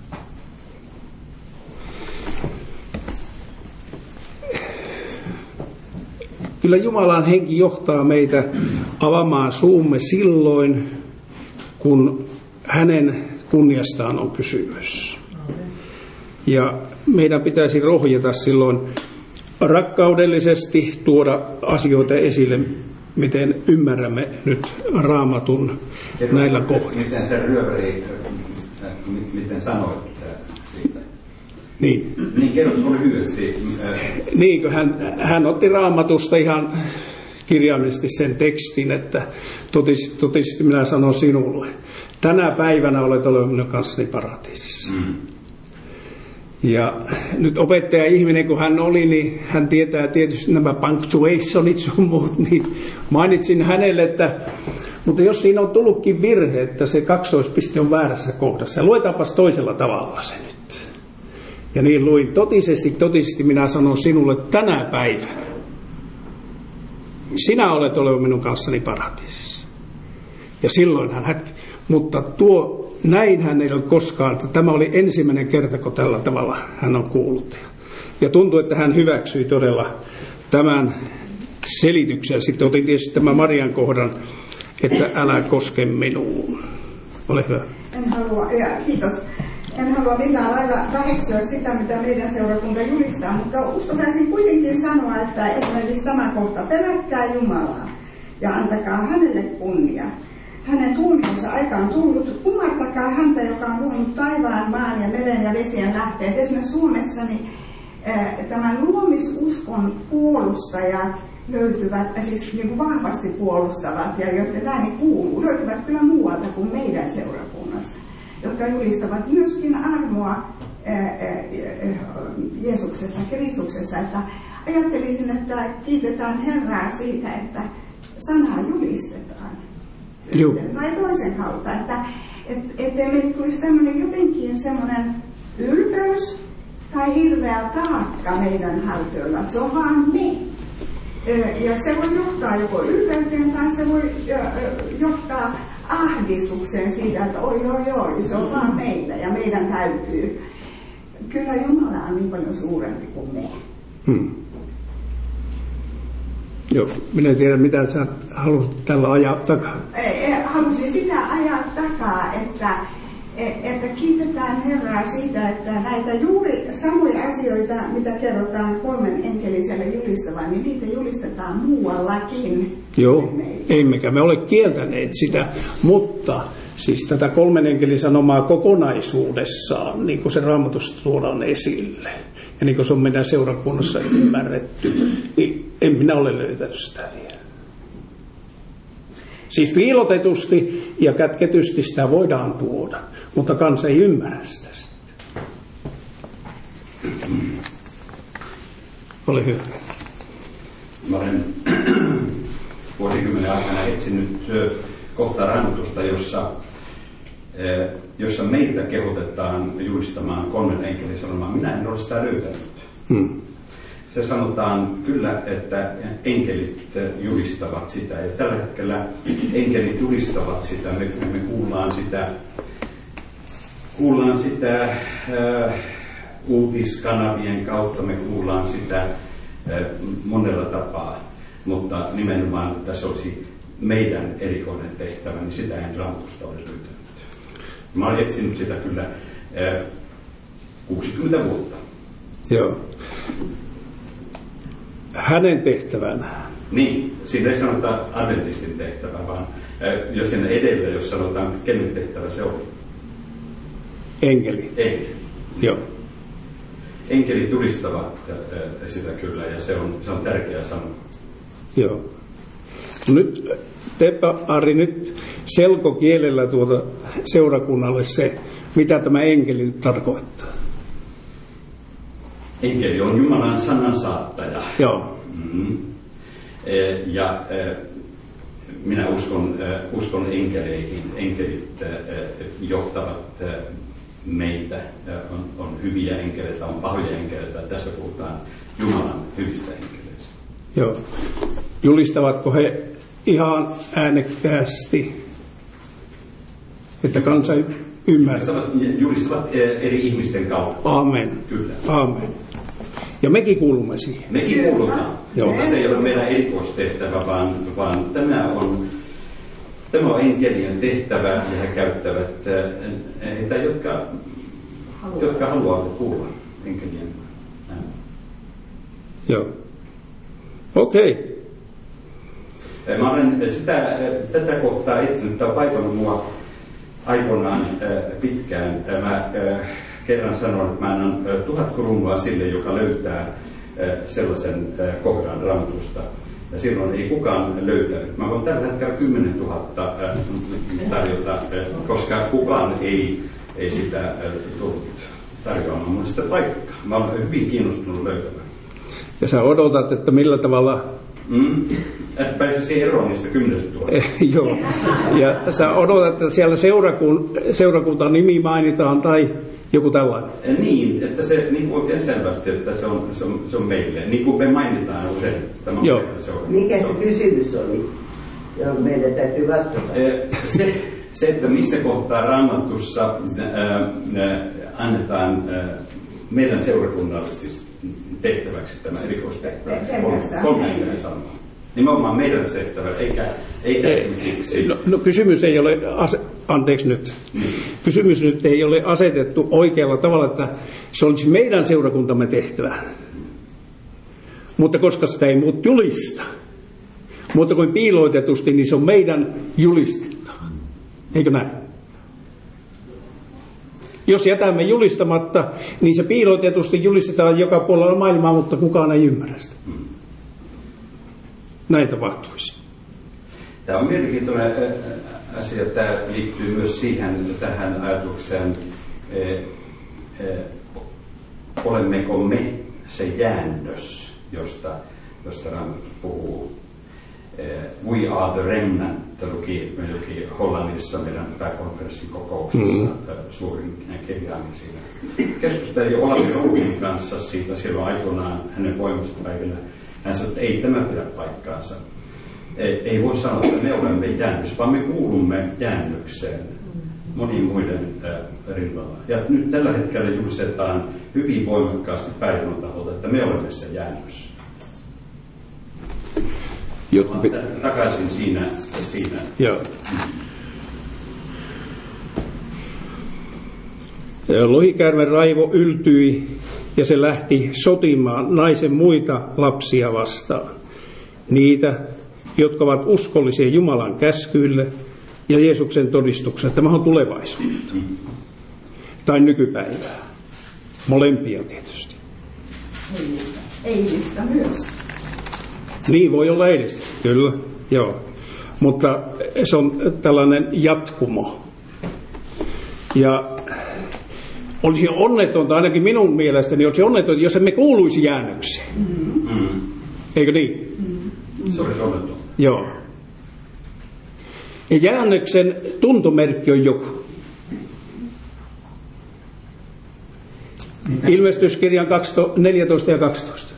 S2: Kyllä Jumalan henki johtaa meitä avaamaan suumme silloin, kun hänen kunniastaan on kysymys. Ja meidän pitäisi rohjeta silloin rakkaudellisesti tuoda asioita esille, miten ymmärrämme nyt Raamatun ja näillä kohdilla.
S8: Miten se ryöväri, miten sanoit siitä?
S2: Niin.
S8: Niin, kerrot mulle lyhyesti.
S2: Niin, hän, hän otti Raamatusta ihan kirjaimellisesti sen tekstin, että totisesti, totisesti minä sanon sinulle, tänä päivänä olet ollut minun kanssani paratiisissa. Mm. Ja nyt opettaja ihminen, kun hän oli, niin hän tietää tietysti nämä punctuationit sun muut, niin mainitsin hänelle, että mutta jos siinä on tullutkin virhe, että se kaksoispiste on väärässä kohdassa, luetaanpas toisella tavalla se nyt. Ja niin luin, totisesti, totisesti minä sanon sinulle tänä päivänä. Sinä olet ollut minun kanssani paratiisissa. Ja silloin hän hätki. Mutta tuo, näin hän ei ole koskaan, että tämä oli ensimmäinen kerta, kun tällä tavalla hän on kuullut. Ja tuntui, että hän hyväksyi todella tämän selityksen. Sitten otin tietysti tämän Marian kohdan, että älä koske minuun. Ole hyvä.
S7: En halua, ja kiitos. En halua millään lailla väheksyä sitä, mitä meidän seurakunta julistaa, mutta uskaltaisin kuitenkin sanoa, että esimerkiksi tämä kohta, pelätkää Jumalaa ja antakaa hänelle kunnia. Hänen tuomionsa aika on tullut, kumartakaa häntä, joka on luonut taivaan, maan ja meren ja vesien lähteet. Esimerkiksi Suomessa niin, tämän luomisuskon puolustajat löytyvät, siis niin kuin vahvasti puolustavat ja joiden ääni kuuluu, löytyvät kyllä muualta kuin meidän seurakunnasta, jotka julistavat myöskin armoa Jeesuksessa, Kristuksessa. Että ajattelisin, että kiitetään Herraa siitä, että sanaa julistetaan. yhden tai toisen kautta. Että et, ettei meille tulisi tämmöinen jotenkin semmoinen ylpeys tai hirveä taakka meidän haltioilla, että se on vaan me. Ja se voi johtaa joko ylpeyteen tai se voi johtaa ahdistukseen siitä, että oi oi oi, se on vaan meillä ja meidän täytyy. Kyllä Jumala on niin paljon suurempi kuin me.
S2: Hmm. Joo, minä en tiedä mitä sä halusit tällä ajaa takaa.
S7: Halusin sitä ajaa takaa, että, että kiitetään Herraa siitä, että näitä juuri samoja asioita, mitä kerrotaan kolmen enkeliselle julistavan, niin niitä julistetaan muuallakin.
S2: Joo, emmekä me ole kieltäneet sitä, mutta siis tätä kolmen enkelin sanomaa kokonaisuudessaan, niin kuin se Raamatusta tuodaan esille, ja niin kuin se on meidän seurakunnassa ymmärretty, niin en minä ole löytänyt sitä vielä. Siis piilotetusti ja kätketysti sitä voidaan tuoda, mutta kansa ei ymmärrä sitä. Ole hyvä.
S8: Mä olen vuosikymmenen aikana etsinyt kohtaa Raamatusta, jossa, jossa meitä kehotetaan julistamaan kolmen enkelin sanomaa. Minä en ole sitä löytänyt. Hmm. Se sanotaan kyllä, että enkelit julistavat sitä. Ja tällä hetkellä enkelit julistavat sitä. Me, me kuullaan sitä, kuullaan sitä äh, uutiskanavien kautta, me kuullaan sitä äh, monella tapaa. Mutta nimenomaan tässä olisi meidän erikoinen tehtävä, niin sitä en Raamatusta ole löytänyt. Mä olen etsinyt sitä kyllä äh, kuusikymmentä vuotta.
S2: Joo. Hänen tehtävänään.
S8: Niin, siinä ei sanota adventistin tehtävä, vaan äh, jos siinä edellä, jos sanotaan, kenen tehtävä se on.
S2: Enkeli.
S8: Enkeli.
S2: Joo.
S8: Enkelit julistavat äh, sitä kyllä, ja se on, se on tärkeä sanoa.
S2: Joo. Nyt, teepä Ari, nyt selkokielellä tuota seurakunnalle se, mitä tämä enkeli tarkoittaa.
S8: Enkeli on Jumalan sanansaattaja.
S2: Joo.
S8: Mm-hmm. Ja minä uskon, uskon enkeleihin. Enkelit johtavat meitä. On, on hyviä enkeleitä, on pahoja enkeleitä. Tässä puhutaan Jumalan hyvistä enkeleistä.
S2: Joo. Julistavatko he ihan äänekkäästi, että kansa ymmärtää?
S8: Julistavat, julistavat eri ihmisten kautta.
S2: Amen.
S8: Kyllä.
S2: Amen. Ja mekin kuulumme siihen.
S8: Mekin kuulutaan. Joo. Se ei ole meidän erikoistehtävä, vaan, vaan tämä on tämä on enkelien tehtävä, ja he käyttävät heitä, jotka, jotka haluavat kuulla enkelien äänen.
S2: Joo. Okei. Okay.
S8: Mä olen sitä, tätä kohtaa etsinyt, tämä on paikannut mua aikoinaan pitkään. Mä kerran sanoin, että mä annan tuhat kruunua sille, joka löytää sellaisen kohdan Raamatusta. Ja silloin ei kukaan löytänyt. Mä voin tällä hetkellä kymmenen tuhatta tarjota, koska kukaan ei, ei sitä tullut tarjoamaan mun sitä paikkaa. Mä olen hyvin kiinnostunut löytämään.
S2: Ja sä odotat, että millä tavalla...
S8: Mm. Että pääsisi eroon niistä kymmenestä tuhatta.
S2: Joo. Ja sä odotat, että siellä seurakun, seurakuntan nimi mainitaan tai joku tällainen.
S8: Niin, että se niin oikein selvästi, että se on, se on, se on meille. Niin kuin me mainitaan usein. Tämä
S2: Joo.
S8: Se on.
S5: Mikä se kysymys oli? Joo, meidän täytyy vastata.
S8: Se, se että missä kohtaa Raamatussa ää, annetaan ää, meidän seurakunnalle siis tehtäväksi tämä erikoistehtävä. Kolmeen sanomaan. Nimenomaan meidän tehtävä, eikä, eikä ei,
S2: no, no kysymys ei ole, ase, anteeksi nyt, mm. kysymys nyt ei ole asetettu oikealla tavalla, että se olisi meidän seurakuntamme tehtävä. Mutta koska sitä ei muut julista, mutta kuin piiloitetusti, niin se on meidän julistettava. Eikö näin? Jos jätämme julistamatta, niin se piiloitetusti julistetaan joka puolella maailmaa, mutta kukaan ei ymmärrä sitä. Mm. Näin tapahtuisi.
S8: Tämä on mielenkiintoinen asia. Tämä liittyy myös siihen tähän ajatukseen, olemmeko me se jäännös, josta, josta Raamattu puhuu. We are the remnant. luki, me luki Hollannissa meidän pääkonferenssin kokouksessa mm-hmm. suurin kirjainen siinä. Keskustelin Olavi Rouhin kanssa siitä silloin aikoinaan hänen voimaspäivillä. Hän sanoi, että ei tämä pidä paikkaansa. Ei, ei voi sanoa, että me olemme jäännös, vaan me kuulumme jäännökseen monien muiden äh, rinnalla. Ja nyt tällä hetkellä julistetaan hyvin voimakkaasti päivän taholta, että me olemme se jäännös.
S2: Jotta...
S8: Takaisin siinä. siinä.
S2: Joo. Lohikäärmen raivo yltyi ja se lähti sotimaan naisen muita lapsia vastaan. Niitä, jotka ovat uskollisia Jumalan käskyille ja Jeesuksen todistukselle. Tämä on tulevaisuutta. Tai nykypäivää. Molempia tietysti.
S7: Eilistä myös.
S2: Niin voi olla eilistä, kyllä. Joo. Mutta se on tällainen jatkumo. Ja olisi onnetonta, ainakin minun mielestäni, olisi onnetonta, jos emme kuuluisi jäännökseen. Mm-hmm. Eikö niin?
S8: Mm-hmm. Se olisi onnetonta.
S2: Joo. Ja jäännöksen tuntomerkki on joku. Mitä? Ilmestyskirjan neljätoista ja kaksitoista.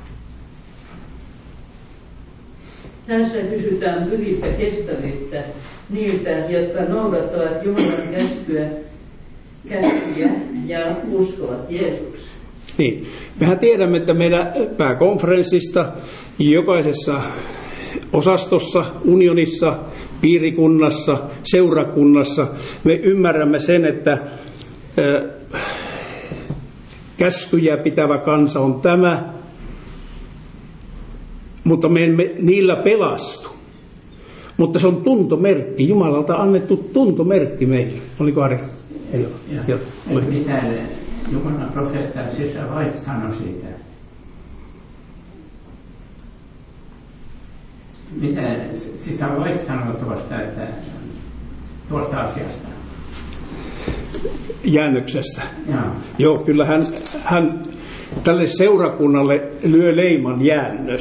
S9: Tässä kysytään pyhistä kestävyyttä niiltä, jotka noudattavat Jumalan käskyä, käskyjä ja uskovat Jeesukseen.
S2: Niin. Mehän tiedämme, että meidän pääkonferenssista jokaisessa osastossa, unionissa, piirikunnassa, seurakunnassa me ymmärrämme sen, että äh, käskyjä pitävä kansa on tämä, mutta me emme niillä pelastu. Mutta se on tuntomerkki, Jumalalta annettu tuntomerkki meille. Oliko Ari? Ei ole.
S6: Mitä Jumalan profeetta Sisä White sanoi siitä? Mitä Sisä White sanoi tuosta, että, tuosta asiasta?
S2: Jäännöksestä.
S6: Joo.
S2: Joo, kyllä hän, hän tälle seurakunnalle lyö leiman jäännös,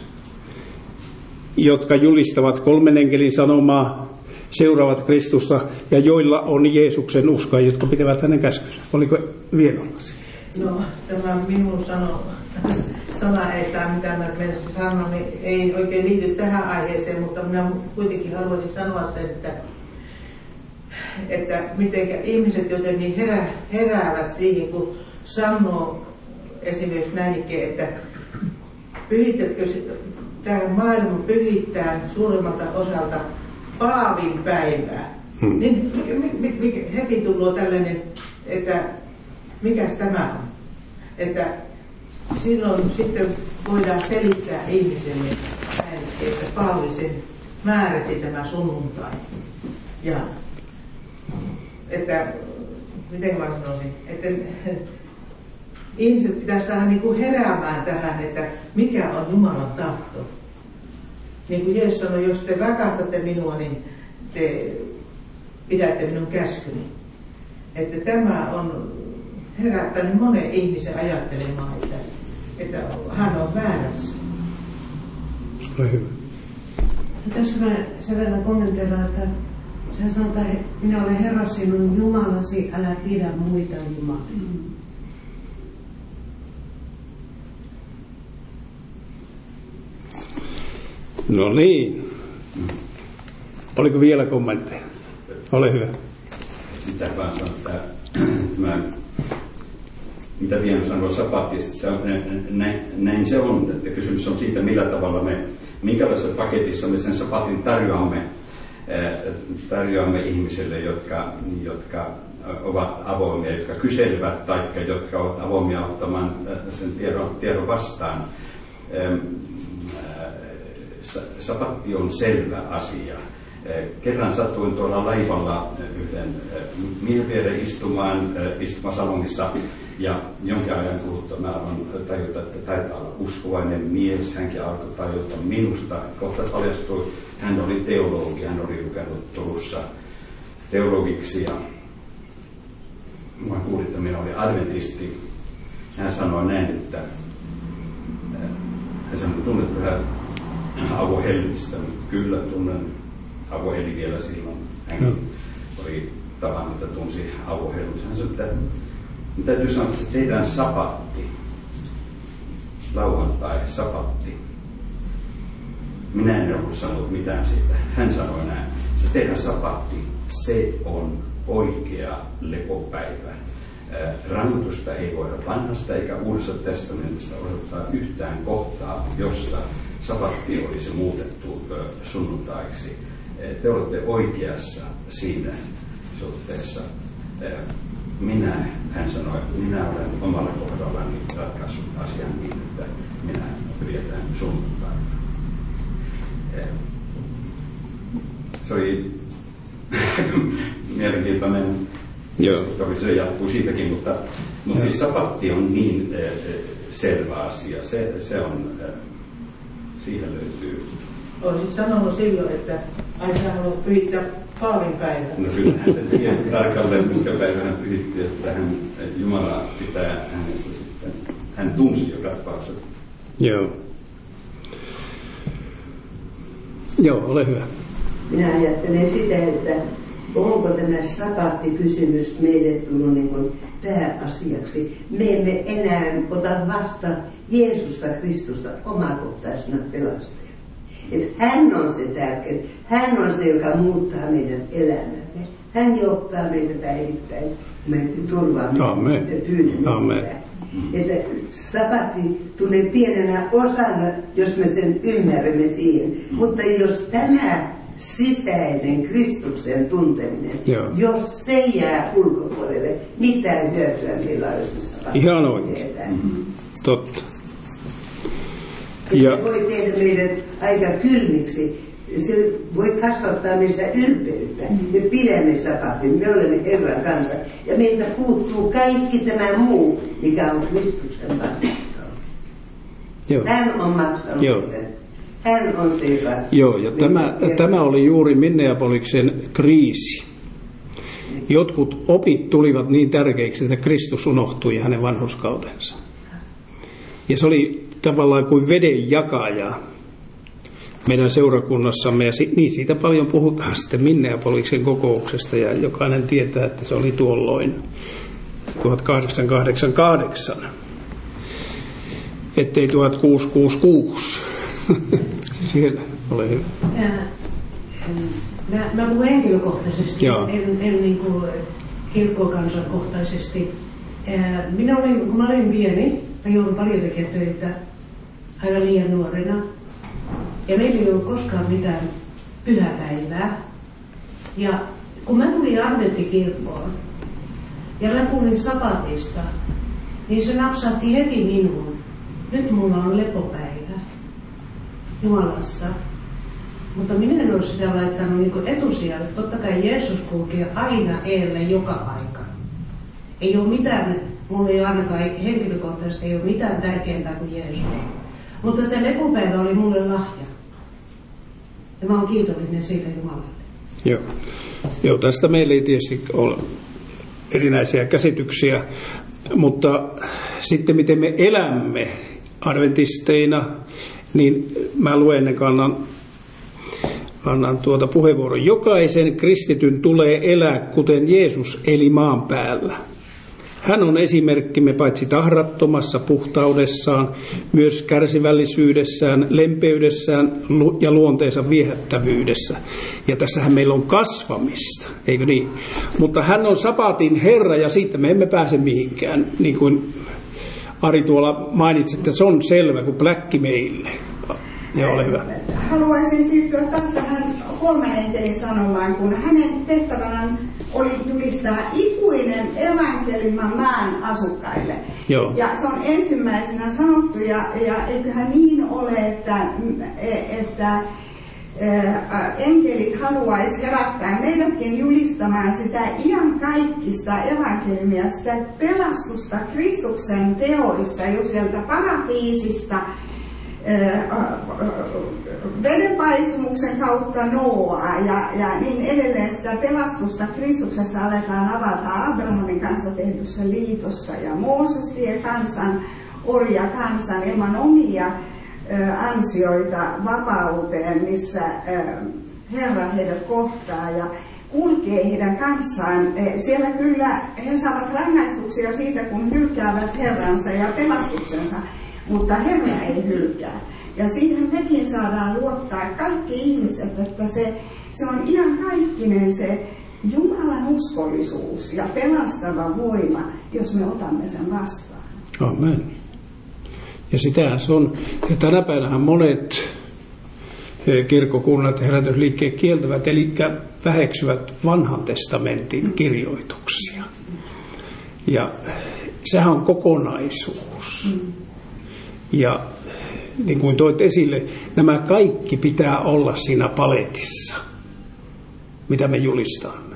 S2: jotka julistavat kolmen enkelin sanomaa, seuraavat Kristusta ja joilla on Jeesuksen uskoa, jotka pitävät hänen käskynsä. Oliko vielä?
S4: No, tämä minun sano, sana, että mitä mä sanon, niin ei oikein liity tähän aiheeseen, mutta minä kuitenkin haluaisin sanoa sen, että, että miten ihmiset jotenkin herä, heräävät siihen, kun sanoo esimerkiksi näinkin, että pyhitätkö tämä maailma pyhittää suurimmalta osalta Paavin päivää. Hmm. Niin heti tulee tällainen, että mikäs tämä on. Että silloin sitten voidaan selittää ihmiselle, että Paavi sen määräsi tämä sunnuntai. Ja että, miten mä sanoisin, että ihmiset pitäisi saada niin kuin heräämään tähän, että mikä on Jumalan tahto. Niin kuin Jeesus sanoi, jos te rakastatte minua, niin te pidätte minun käskyni. Että tämä on herättänyt monen ihmisen ajattelemaan, että, että hän on väärässä.
S10: Tässä mä sen verran kommentoidaan, että se sanotaan, että minä olen Herra sinun Jumalasi, älä pidä muita jumalia. Mm.
S2: No niin. Oliko vielä kommentteja? Ole hyvä.
S8: Mitä vaan sanon, että mä, mitä Vienu sanoi sapatista, se on, näin, näin se on, että kysymys on siitä, millä tavalla me, minkälaisessa paketissa me sen sapatin tarjoamme, tarjoamme ihmisille, jotka, jotka ovat avoimia, jotka kyselevät tai jotka ovat avoimia ottamaan sen tiedon, tiedon vastaan. Sapatti on selvä asia. Kerran satuin tuolla laivalla yhden miehen viereen istumaan istumasalongissa ja jonkin ajan kuluttua mä aloin tajuta, että taitaa olla uskovainen mies. Hänkin alkoi tajuta minusta. Kohta paljastui, hän oli teologi, hän oli lukenut Turussa teologiksi ja mä kuulin, että minä olin adventisti. Hän sanoi näin, että hän sanoi, tunnetko hän Avo Helmistä? Kyllä tunnen avoheli vielä silloin. Hän mm. oli tavannut ja tunsi avohelut. Hän sanoi, että täytyy sanoa, että teidän sapatti, lauantai, sapatti. Minä en ollut sanonut mitään siitä. Hän sanoi näin, se teidän sapatti, se on oikea lepopäivä. Raamatusta ei voida vanhasta eikä uudesta testamentista osoittaa yhtään kohtaa, jossa sapatti olisi muutettu sunnuntaiksi. Te olette oikeassa siinä suhteessa. Minä, hän sanoi, minä olen omalla kohdallani ratkaissut asian niin, että minä pidetään sunnuntaita. Se oli mielenkiintoinen keskustelu, se jatkuu siitäkin, mutta, mutta siis sapatti on niin äh, selvä asia. Se, se on, äh, siihen löytyy.
S4: Olisit sanonut silloin, että ai sä haluat pyhittää Paavin päivän.
S8: No kyllähän se tiesi tarkalleen, minkä päivänä pyhittiin, että hän, Jumala pitää hänestä sitten. Hän tunsi jo tapauksessa.
S2: Joo. Joo, ole hyvä.
S5: Minä ajattelen sitä, että onko tämä sapattikysymys meille tullut niin kuin pääasiaksi. Me emme enää ota vastaan Jeesusta Kristusta omakohtaisena pelastajana. Että hän on se tärkeä. Hän on se, joka muuttaa meidän elämämme. Hän johtaa meitä päivittäin. Me turvaamme ja pyydämme sitä. Että sapatti tulee pienenä osana, jos me sen ymmärrämme siihen. Mm. Mutta jos tämä sisäinen Kristuksen tunteminen, Joo. jos se jää ulkopuolelle, mitään hyötyä meillä on, jos me sapatti
S2: ihan oikein. Mm. Totta.
S5: Ja se voi tehdä meidät aika kylmiksi. Se voi kasvattaa meissä ylpeyttä. Me pidämme sapatin, me olemme Herran kanssa. Ja meistä puuttuu kaikki tämä muu, mikä on Kristuksen vastuusta. Hän on maksanut sen. Hän on se, joka...
S2: Joo, ja tämä, tämä oli juuri Minneapoliksen kriisi. Jotkut opit tulivat niin tärkeiksi, että Kristus unohtui hänen vanhurskautensa. Ja se oli tavallaan kuin veden jakaja meidän seurakunnassamme, ja si- niin siitä paljon puhutaan sitten Minneapoliksen kokouksesta, ja jokainen tietää, että se oli tuolloin tuhatkahdeksansataakahdeksankymmentäkahdeksan, ettei tuhatkuusisataakuusikymmentäkuusi. Siellä, ole hyvä.
S10: Mä, mä puhun henkilökohtaisesti, Joo. en, en niin kuin kirkkokansankohtaisesti. Minä olin, kun mä olin pieni, mä joudun paljon tekemään töitä aivan liian nuorena. Ja meillä ei ollut koskaan mitään pyhäpäivää. Ja kun mä tulin adventtikirkkoon ja mä kuulin sapatista, niin se napsahti heti minuun. Nyt mulla on lepopäivä Jumalassa. Mutta minä en ole sitä laittanut niin kuin etusijalle. Totta kai Jeesus kulkee aina eelle joka paikka. Ei ole mitään, mulla ei ole ainakaan henkilökohtaisesti, ei ole mitään tärkeämpää kuin Jeesus. Mutta tämä lepopäivä oli mulle lahja. Ja mä oon kiitollinen siitä Jumalalle.
S2: Joo. Joo, tästä meillä ei tietysti ole erinäisiä käsityksiä, mutta sitten miten me elämme adventisteina, niin mä luen ne kannan, annan tuota puheenvuoron. Jokaisen kristityn tulee elää kuten Jeesus eli maan päällä. Hän on esimerkkimme paitsi tahrattomassa puhtaudessaan, myös kärsivällisyydessään, lempeydessään ja luonteensa viehättävyydessä. Ja tässähän meillä on kasvamista, eikö niin? Mutta hän on sapatin Herra ja siitä me emme pääse mihinkään. Niin kuin Ari tuolla mainitsi, että se on selvä kuin pläkki meille. Ja ole hyvä.
S7: Haluaisin siirtyä taas tähän kolmanenteen sanomaan, kun hänen tehtävänään oli julistaa ikuinen evankeliumi maan asukkaille. Joo. Ja se on ensimmäisenä sanottu, ja, ja eiköhän niin ole, että, että ää, enkelit haluaisi herättää meidätkin julistamaan sitä iankaikkista evankeliumia, sitä pelastusta Kristuksen teoissa jo sieltä paratiisista, vedenpaisumuksen kautta Noaa ja, ja niin edelleen sitä pelastusta Kristuksessa aletaan avata Abrahamin kanssa tehdyssä liitossa ja Mooses vie kansan, orja kansan ilman omia ö, ansioita vapauteen, missä ö, Herra heidät kohtaa ja kulkee heidän kanssaan. Siellä kyllä he saavat rangaistuksia siitä, kun hylkäävät Herransa ja pelastuksensa, mutta Herra ei hylkää. Ja siihen mekin saadaan luottaa kaikki ihmiset, että se, se on ihan kaikkinen se Jumalan uskollisuus ja pelastava voima, jos me otamme sen vastaan.
S2: Amen. Ja sitähän se on. Ja tänä päivänä monet kirkkokunnat ja herätysliikkeet kieltävät, eli väheksyvät vanhan testamentin kirjoituksia. Ja sehän on kokonaisuus. Ja niin kuin toit esille, nämä kaikki pitää olla siinä paletissa, mitä me julistamme.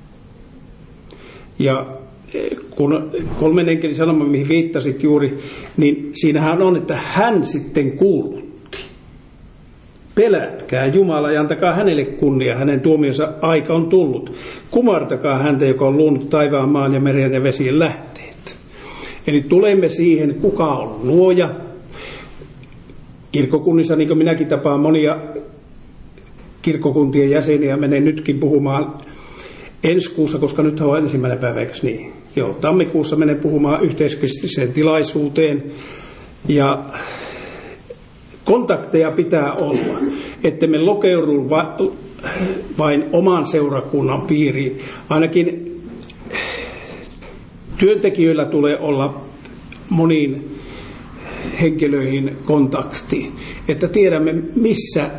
S2: Ja kun kolmen enkelin sanoma, mihin viittasit juuri, niin siinähän on, että hän sitten kuulutti. Pelätkää Jumala ja antakaa hänelle kunnia, hänen tuomionsa aika on tullut. Kumartakaa häntä, joka on luonut taivaan, maan ja meren ja vesien lähteet. Eli tulemme siihen, kuka on luoja. Kirkkokunnissa, niin kuin minäkin tapaan monia kirkkokuntien jäseniä, menen nytkin puhumaan ensi kuussa, koska nyt on ensimmäinen päivä, eikö niin? Joo, tammikuussa menen puhumaan yhteiskristilliseen tilaisuuteen ja kontakteja pitää olla, että me lokeudu va- vain oman seurakunnan piiriin. Ainakin työntekijöillä tulee olla moniin henkilöihin kontakti, että tiedämme missä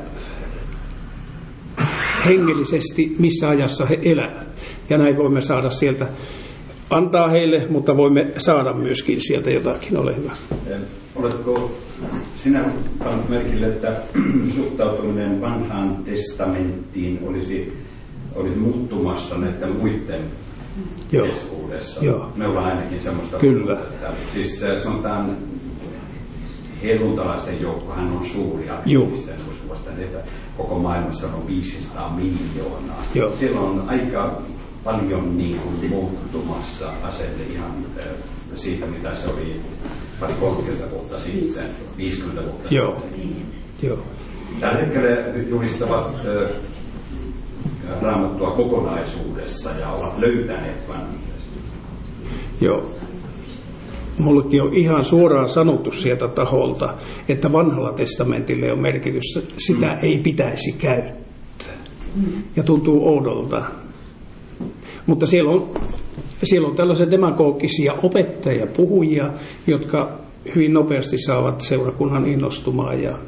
S2: hengellisesti, missä ajassa he elävät. Ja näin voimme saada sieltä, antaa heille, mutta voimme saada myöskin sieltä jotakin. Ole hyvä.
S8: Oletko sinä pannut merkille, että suhtautuminen vanhaan testamenttiin olisi, olisi muuttumassa näiden muiden Joo. keskuudessa?
S2: Joo.
S8: Me ollaan ainakin semmoista.
S2: Kyllä.
S8: Että, siis sanotaan, helluntalaisten joukkohan on suuri aktiivisten uskosta, että koko maailmassa on viisisataa miljoonaa.
S2: Joo.
S8: Siellä on aika paljon niin kuin muuttumassa asenne ihan äh, siitä, mitä se oli pari kolmekymmentä vuotta sitten, viisikymmentä vuotta
S2: Joo.
S8: sitten.
S2: Joo.
S8: Tällä hetkellä julistavat äh, Raamattua kokonaisuudessa ja ovat löytäneet vanhan.
S2: Joo. Mullekin on ihan suoraan sanottu sieltä taholta, että vanhalla testamentille on merkitystä. Sitä mm. ei pitäisi käyttää. Mm. Ja tuntuu oudolta. Mutta siellä on, siellä on tällaisia demagogisia opettajia, puhujia, jotka hyvin nopeasti saavat seurakunnan innostumaan. Ja,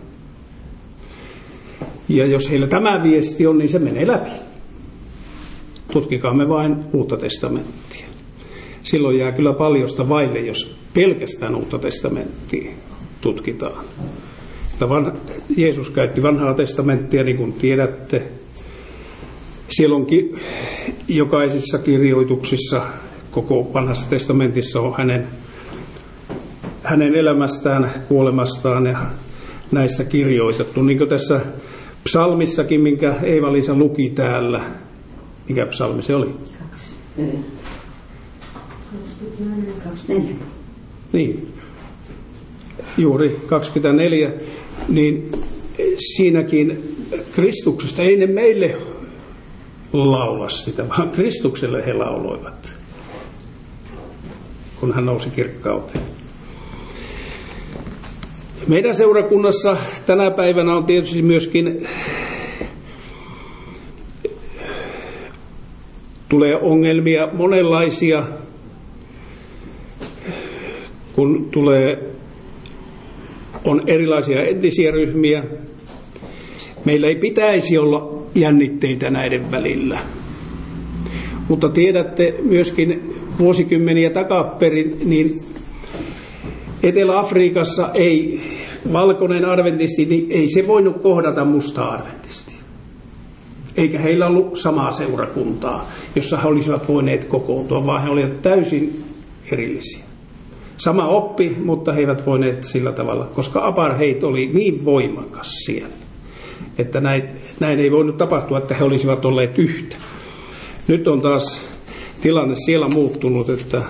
S2: ja jos heillä tämä viesti on, niin se menee läpi. Tutkikaamme vain uutta testamenttia. Silloin jää kyllä paljosta vaille, jos pelkästään uutta testamenttia tutkitaan. Vanha, Jeesus käytti vanhaa testamenttia, niin kuin tiedätte. Siellä onkin jokaisissa kirjoituksissa, koko vanhassa testamentissa on hänen, hänen elämästään, kuolemastaan ja näistä kirjoitettu. Niin kuin tässä psalmissakin, minkä Eeva-Liisa luki täällä. Mikä psalmi se oli?
S1: kaksikymmentäneljä.
S2: Niin, juuri kaksikymmentäneljä, niin siinäkin Kristuksesta, ei ne meille laula sitä, vaan Kristukselle he lauloivat, kun hän nousi kirkkauteen. Meidän seurakunnassa tänä päivänä on tietysti myöskin tulee ongelmia monenlaisia, kun tulee, on erilaisia etnisiä ryhmiä. Meillä ei pitäisi olla jännitteitä näiden välillä. Mutta tiedätte myöskin vuosikymmeniä takaperin, niin Etelä-Afrikassa ei valkoinen adventisti, niin ei se voinut kohdata mustaa adventistia. Eikä heillä ollut samaa seurakuntaa, jossa he olisivat voineet kokoontua, vaan he olivat täysin erillisiä. Sama oppi, mutta he eivät voineet sillä tavalla, koska apartheid oli niin voimakas siellä, että näin, näin ei voinut tapahtua, että he olisivat olleet yhtä. Nyt on taas tilanne siellä muuttunut, että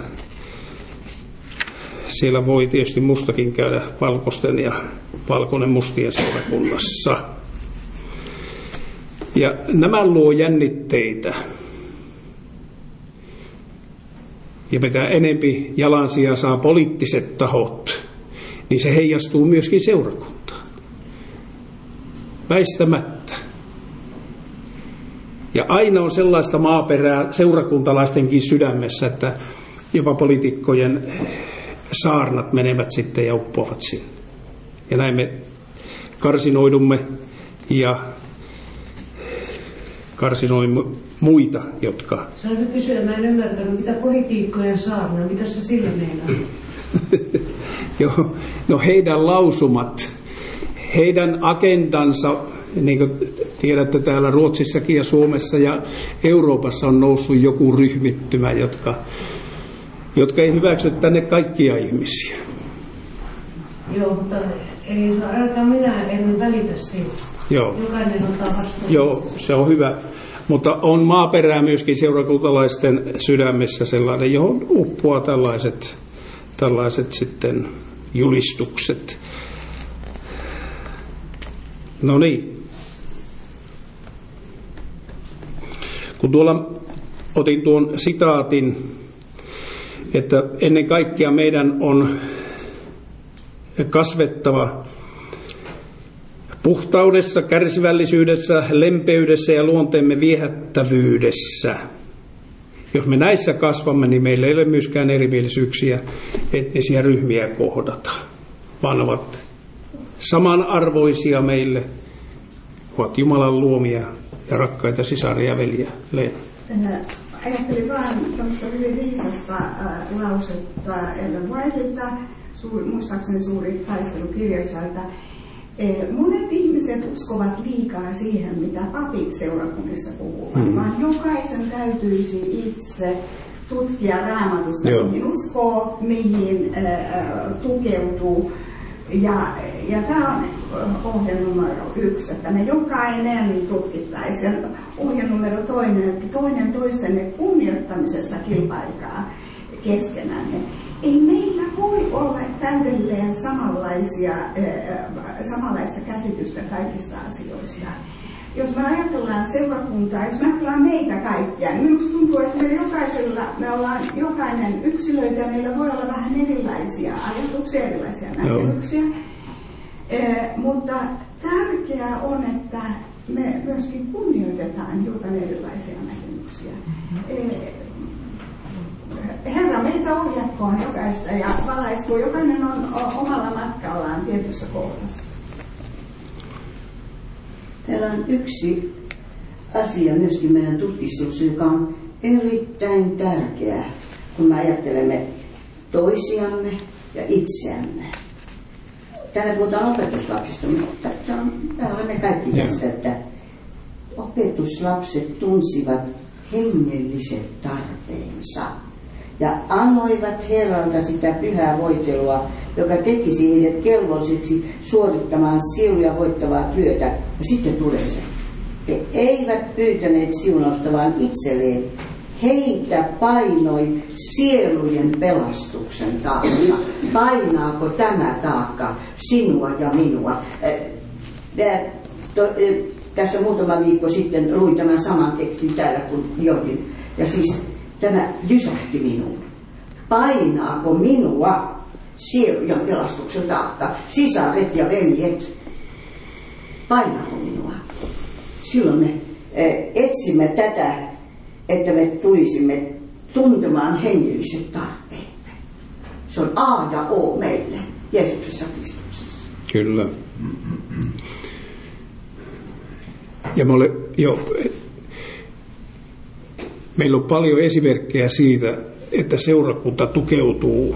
S2: siellä voi tietysti mustakin käydä valkoisten ja valkoinen mustien seurakunnassa. Ja nämä luo jännitteitä. Ja mitä enempi jalansijaa saa poliittiset tahot, niin se heijastuu myöskin seurakuntaan. Väistämättä. Ja aina on sellaista maaperää seurakuntalaistenkin sydämessä, että jopa poliitikkojen saarnat menevät sitten ja uppoavat sinne. Ja näin me karsinoidumme ja karsinoimme muita, jotka...
S10: Saanko kysyä, mä en ymmärtänyt, mitä politiikkojen saarna, mitä sä sillä meinaa?
S2: Joo, no heidän lausumat, heidän agendansa, niin kuin tiedätte täällä Ruotsissakin ja Suomessa ja Euroopassa on noussut joku ryhmittymä, jotka, jotka ei hyväksy tänne kaikkia ihmisiä.
S10: Joo, mutta ei, ainakaan minä en välitä siitä.
S2: Joo.
S10: Jokainen ottaa vastaan.
S2: Joo, se on hyvä. Mutta on maaperää myöskin seurakuntalaisten sydämessä sellainen, johon uppoaa tällaiset, tällaiset sitten julistukset. No niin. Kun tuolla otin tuon sitaatin, että ennen kaikkea meidän on kasvettava puhtaudessa, kärsivällisyydessä, lempeydessä ja luonteemme viehättävyydessä. Jos me näissä kasvamme, niin meillä ei ole myöskään erimielisyyksiä etnisiä ryhmiä kohdata, vaan ovat samanarvoisia meille, ovat Jumalan luomia ja rakkaita sisaria ja veljiä. Leena.
S7: Ajattelin vaan tämmöistä hyvin viisasta äh, lausetta Ellen Whiteilta, suuri, muistaakseni suuri taistelukirjassa, että eh, monet ihmiset uskovat liikaa siihen, mitä papit seurakunnissa puhuvat, mm. vaan jokaisen täytyisi itse tutkia Raamatusta, Joo. mihin uskoo, mihin äh, tukeutuu. Ja, ja tämä on ohje numero yksi, että me jokainen tutkittaisiin. Ohje numero toinen, että toinen toistenne kunnioittamisessa kilpailikaa keskenänne. Ei meillä voi olla täydelleen samanlaisia, samanlaista käsitystä kaikista asioista. Jos me ajatellaan seurakuntaa, jos me ajatellaan meitä kaikkia, niin minusta tuntuu, että me jokaisella, me ollaan jokainen yksilöitä ja meillä voi olla vähän erilaisia ajatuksia, erilaisia näkemyksiä. Eh, mutta tärkeää on, että me myöskin kunnioitetaan hiukan erilaisia näkemyksiä. Eh, Herra meitä ohjatkoon jokaista ja valaistuun. Jokainen on omalla matkallaan tietyssä kohdassa.
S1: Täällä on yksi asia myöskin meidän tutkimuksessa, joka on erittäin tärkeä, kun me ajattelemme toisiamme ja itseämme. Täällä puhutaan opetuslapsista, mutta me olemme kaikki tässä, että opetuslapset tunsivat hengelliset tarpeensa ja annoivat Herralta sitä pyhää voitelua, joka tekisi heidät kelvollisiksi suorittamaan sieluja voittavaa työtä. Ja sitten tulee se. He eivät pyytäneet siunausta, vaan itselleen. Heitä painoi sielujen pelastuksen taakka. Painaako tämä taakka sinua ja minua? Tässä muutama viikko sitten luin tämän saman tekstin täällä, kun johdin. Ja siis tämä jysähti minuun. Painaako minua sielujen pelastuksen taakka? Sisaret ja veljet. Painaako minua? Silloin me etsimme tätä, että me tulisimme tuntemaan hengelliset tarpeet. Se on A ja O meille, Jeesuksessa Kristuksessa.
S2: Kyllä. Ja me ole, jo, meillä on paljon esimerkkejä siitä, että seurakunta tukeutuu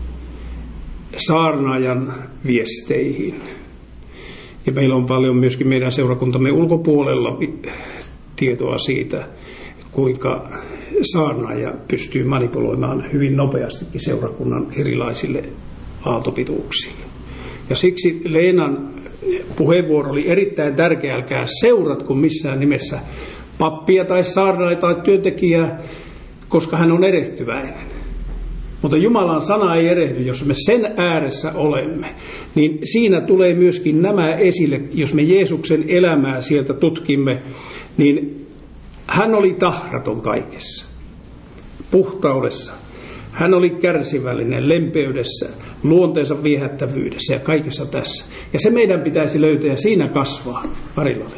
S2: saarnaajan viesteihin. Ja meillä on paljon myöskin meidän seurakuntamme ulkopuolella tietoa siitä, kuinka saarnaaja pystyy manipuloimaan hyvin nopeastikin seurakunnan erilaisille aaltopituuksille. Ja siksi Leenan puheenvuoro oli erittäin tärkeä. Älkää seuratko missään nimessä pappia tai saarnaajaa tai työntekijää, koska hän on erehtyväinen. Mutta Jumalan sana ei erehdy, jos me sen ääressä olemme. Niin siinä tulee myöskin nämä esille, jos me Jeesuksen elämää sieltä tutkimme, niin hän oli tahraton kaikessa, puhtaudessa. Hän oli kärsivällinen lempeydessä, luonteensa viehättävyydessä ja kaikessa tässä. Ja se meidän pitäisi löytää ja siinä kasvaa. Marilali.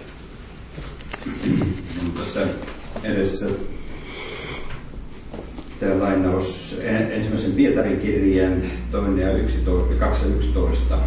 S8: Tässä edessä tämä lainaus ensimmäisen Pietarin kirjeen toinen ja kaksi ja yksitoista,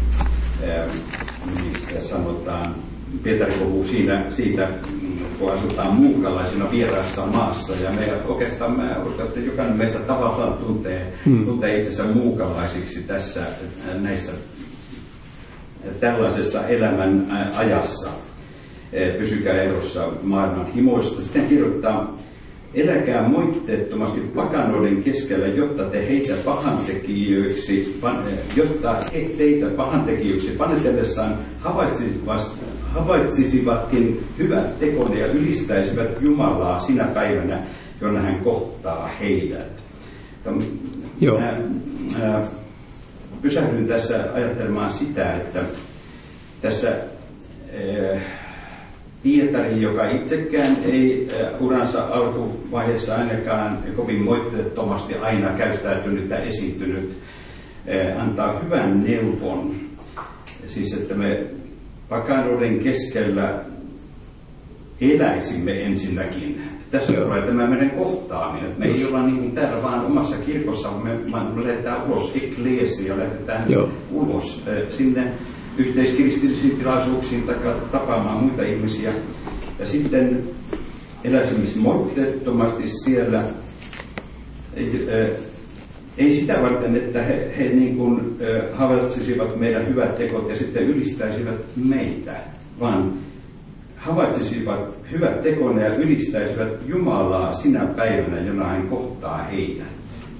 S8: missä sanotaan, Pietari puhuu siinä, siitä, kun asutaan muukalaisina vieraassa maassa, ja me oikeastaan mä uskon, että jokainen meistä tavallaan tuntee, hmm. tuntee itsensä muukalaisiksi tässä näissä tällaisessa elämän ajassa. Pysykää erossa maailman himoista. Sitten kirjoittaa, eläkää moitteettomasti pakanoiden keskellä, jotta te heitä pahantekijöiksi, jotta he teitä pahantekijöiksi panetellessaan havaitsisivat, havaitsisivatkin hyvät tekon ja ylistäisivät Jumalaa sinä päivänä, jona hän kohtaa heidät. Joo. Mä, mä pysähdyn tässä ajattelemaan sitä, että tässä äh, Pietari, joka itsekään ei äh, uransa alkuvaiheessa ainakaan kovin moitteettomasti aina käyttäytynyt ja esiintynyt, äh, antaa hyvän neuvon. Siis, että me pakanoiden keskellä eläisimme ensinnäkin. Tässä tulee tämä meidän kohtaaminen. Me ei olla niin kuin täällä vaan omassa kirkossa, me, vaan me lähdetään ulos ekleesia, lähdetään Joo. ulos äh, sinne yhteiskristillisiin tilaisuuksiin tai tapaamaan muita ihmisiä. Ja sitten eläisimme moitteettomasti siellä. Ei, äh, ei sitä varten, että he, he niin kuin, äh, havaitsisivat meidän hyvät tekot ja sitten ylistäisivät meitä, vaan havaitsisivat hyvät tekon ja ylistäisivät Jumalaa sinä päivänä, jona hän kohtaa heidät.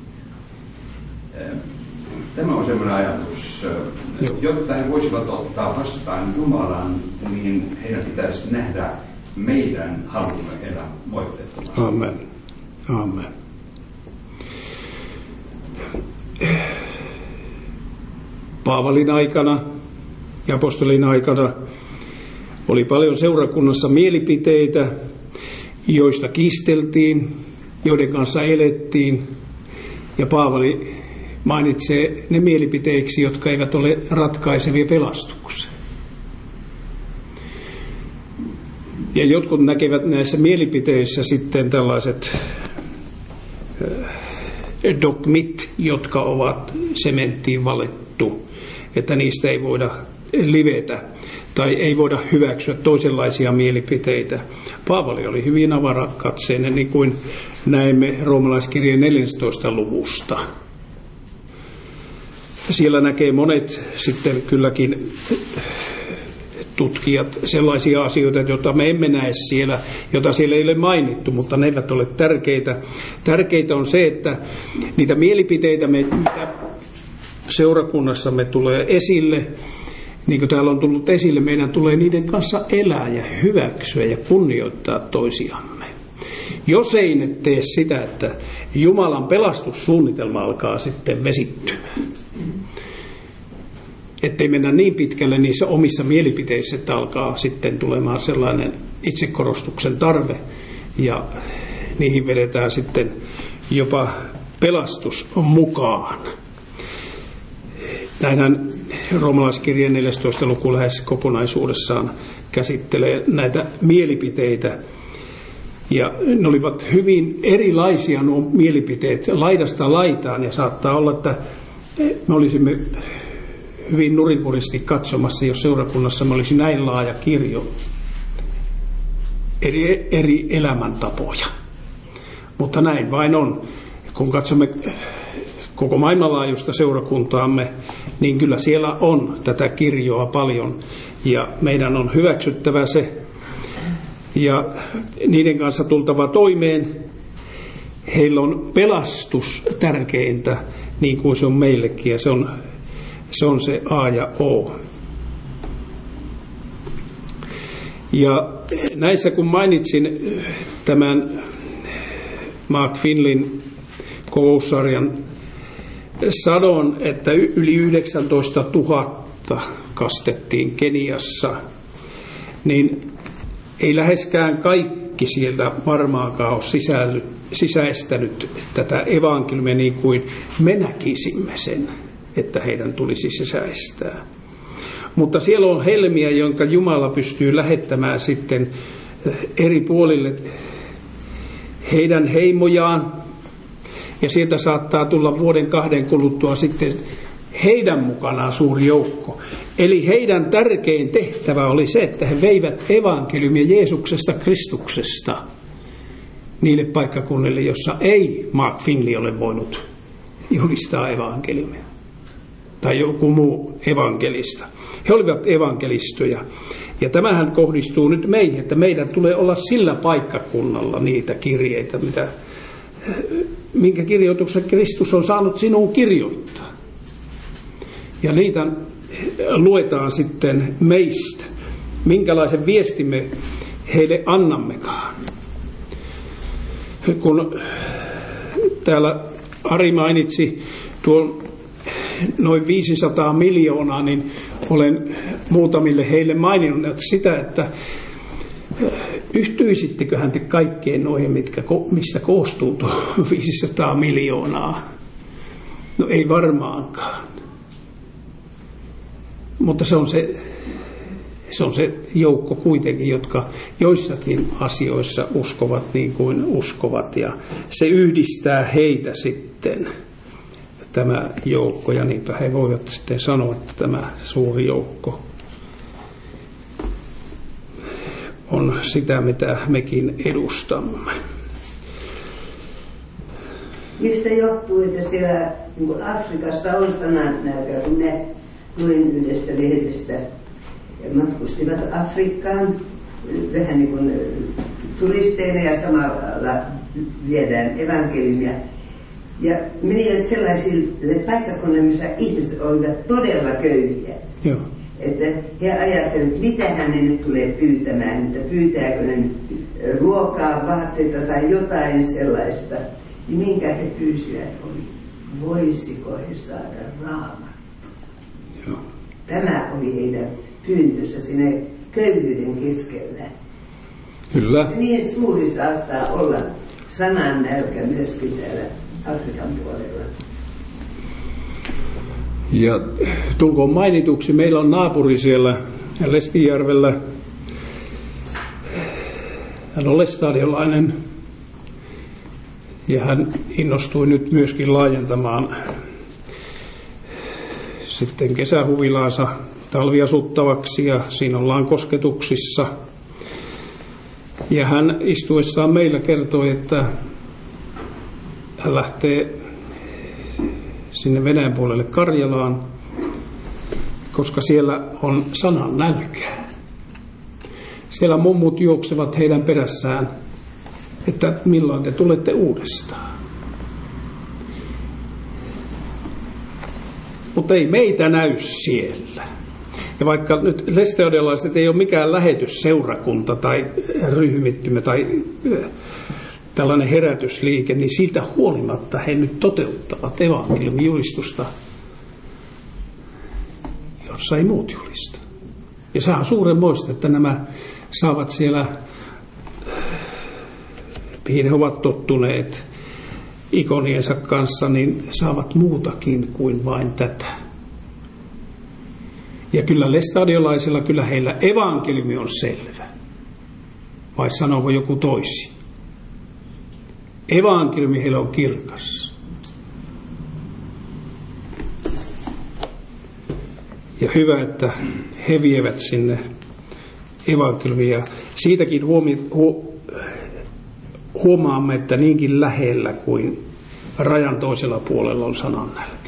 S8: Tämä on sellainen ajatus. Jotta he voisivat ottaa vastaan Jumalan, niin heidän pitäisi nähdä meidän halumme elää moitteettomasti.
S2: Amen. Amen. Paavalin aikana ja apostolin aikana oli paljon seurakunnassa mielipiteitä, joista kiisteltiin, joiden kanssa elettiin. Ja Paavali mainitsee ne mielipiteiksi, jotka eivät ole ratkaisevia pelastukseen. Ja jotkut näkevät näissä mielipiteissä sitten tällaiset dogmit, jotka ovat sementtiin valettu, että niistä ei voida livetä tai ei voida hyväksyä toisenlaisia mielipiteitä. Paavali oli hyvin avarakatseinen, niin kuin näemme roomalaiskirjeen neljästoista luvusta. Siellä näkee monet sitten kylläkin tutkijat sellaisia asioita, joita me emme näe siellä, joita siellä ei ole mainittu, mutta ne eivät ole tärkeitä. Tärkeitä on se, että niitä mielipiteitä, mitä seurakunnassamme tulee esille, niin kuin täällä on tullut esille, meidän tulee niiden kanssa elää ja hyväksyä ja kunnioittaa toisiamme. Jos ei ne tee sitä, että Jumalan pelastussuunnitelma alkaa sitten vesittyä. Ettei mennä niin pitkälle niissä omissa mielipiteissä, että alkaa sitten tulemaan sellainen itsekorostuksen tarve ja niihin vedetään sitten jopa pelastus mukaan. Näinhän roomalaiskirjeen neljästoista luku lähes kokonaisuudessaan käsittelee näitä mielipiteitä. Ja ne olivat hyvin erilaisia nuo mielipiteet laidasta laitaan, ja saattaa olla, että me olisimme hyvin nurinkurisesti katsomassa, jos seurakunnassa me olisi näin laaja kirjo eri, eri elämäntapoja. Mutta näin vain on. Kun katsomme koko maailmanlaajuista seurakuntaamme, niin kyllä siellä on tätä kirjoa paljon, ja meidän on hyväksyttävä se, ja niiden kanssa tultava toimeen. Heillä on pelastus tärkeintä, niin kuin se on meillekin, ja se on se, on se A ja O. Ja näissä kun mainitsin tämän Mark Finlin kokoussarjan sadon, että yli yhdeksäntoista tuhatta kastettiin Keniassa, niin Ei läheskään kaikki sieltä varmaankaan ole sisälly, sisäistänyt tätä evankeliumia niin kuin me näkisimme sen, että heidän tulisi sisäistää. Mutta siellä on helmiä, jonka Jumala pystyy lähettämään sitten eri puolille heidän heimojaan. Ja sieltä saattaa tulla vuoden kahden kuluttua sitten heidän mukanaan suuri joukko. Eli heidän tärkein tehtävä oli se, että he veivät evankeliumia Jeesuksesta Kristuksesta niille paikkakunnille, jossa ei Mark Finley ole voinut julistaa evankeliumia. Tai joku muu evankelista. He olivat evankelistoja. Ja tämähän kohdistuu nyt meihin, että meidän tulee olla sillä paikkakunnalla niitä kirjeitä, mitä, minkä kirjoituksen Kristus on saanut sinuun kirjoittaa. Ja niitä luetaan sitten meistä, minkälaisen viestimme heille annammekaan. Kun täällä Ari mainitsi tuon noin viisisataa miljoonaa, niin olen muutamille heille maininnut sitä, että yhtyisitteköhän te kaikkeen noihin, mitkä, mistä koostuu tuo viisisataa miljoonaa? No ei varmaankaan. Mutta se on se, se on se joukko kuitenkin, jotka joissakin asioissa uskovat niin kuin uskovat. Ja se yhdistää heitä sitten, tämä joukko. Ja niinpä he voivat sitten sanoa, että tämä suuri joukko on sitä, mitä mekin edustamme.
S5: Mistä johtuu, että siellä niin kuin Afrikassa on sanannälkä, kun ne luin yhdestä lehdestä ja matkustivat Afrikkaan vähän niin kuin turisteille ja samalla viedään evankeliumia. Ja menivät sellaisille paikkakunnille, missä ihmiset olivat todella köyhiä.
S2: Joo.
S5: Että he ajattelivat, mitä ne nyt tulee pyytämään, että pyytääkö ne ruokaa, vaatteita tai jotain sellaista. Niin minkä he pyysivät oli, voisiko he saada raamattu.
S2: Joo.
S5: Tämä oli heidän pyyntössä sinne köyhyyden keskellä.
S2: Kyllä.
S5: Ja niin suuri saattaa olla sanan nälkä myöskin täällä Afrikan puolella.
S2: Ja tulkoon mainituksi, meillä on naapuri siellä Lestijärvellä. Hän on lestadiolainen ja hän innostui nyt myöskin laajentamaan sitten kesähuvilaansa talviasuttavaksi ja siinä ollaan kosketuksissa. Ja hän istuessaan meillä kertoi, että hän lähtee sinne Venäjän puolelle Karjalaan, koska siellä on sanan nälkää. Siellä mummut juoksevat heidän perässään, että milloin te tulette uudestaan. Mutta ei meitä näy siellä. Ja vaikka nyt lestadiolaiset ei ole mikään lähetysseurakunta tai ryhmittymä tai tällainen herätysliike, niin siitä huolimatta he nyt toteuttavat evankeliumin julistusta, jossa ei muut julista. Ja sehän on suurenmoista, että nämä saavat siellä, mihin he ovat tottuneet ikoniensa kanssa, niin saavat muutakin kuin vain tätä. Ja kyllä lestadiolaisilla, kyllä heillä evankeliumi on selvä. Vai sanooko joku toisin? Evankeliumi heillä on kirkas. Ja hyvä, että he vievät sinne evankeliumia. Siitäkin huomi, hu, huomaamme, että niinkin lähellä kuin rajan toisella puolella on sanan nälkä.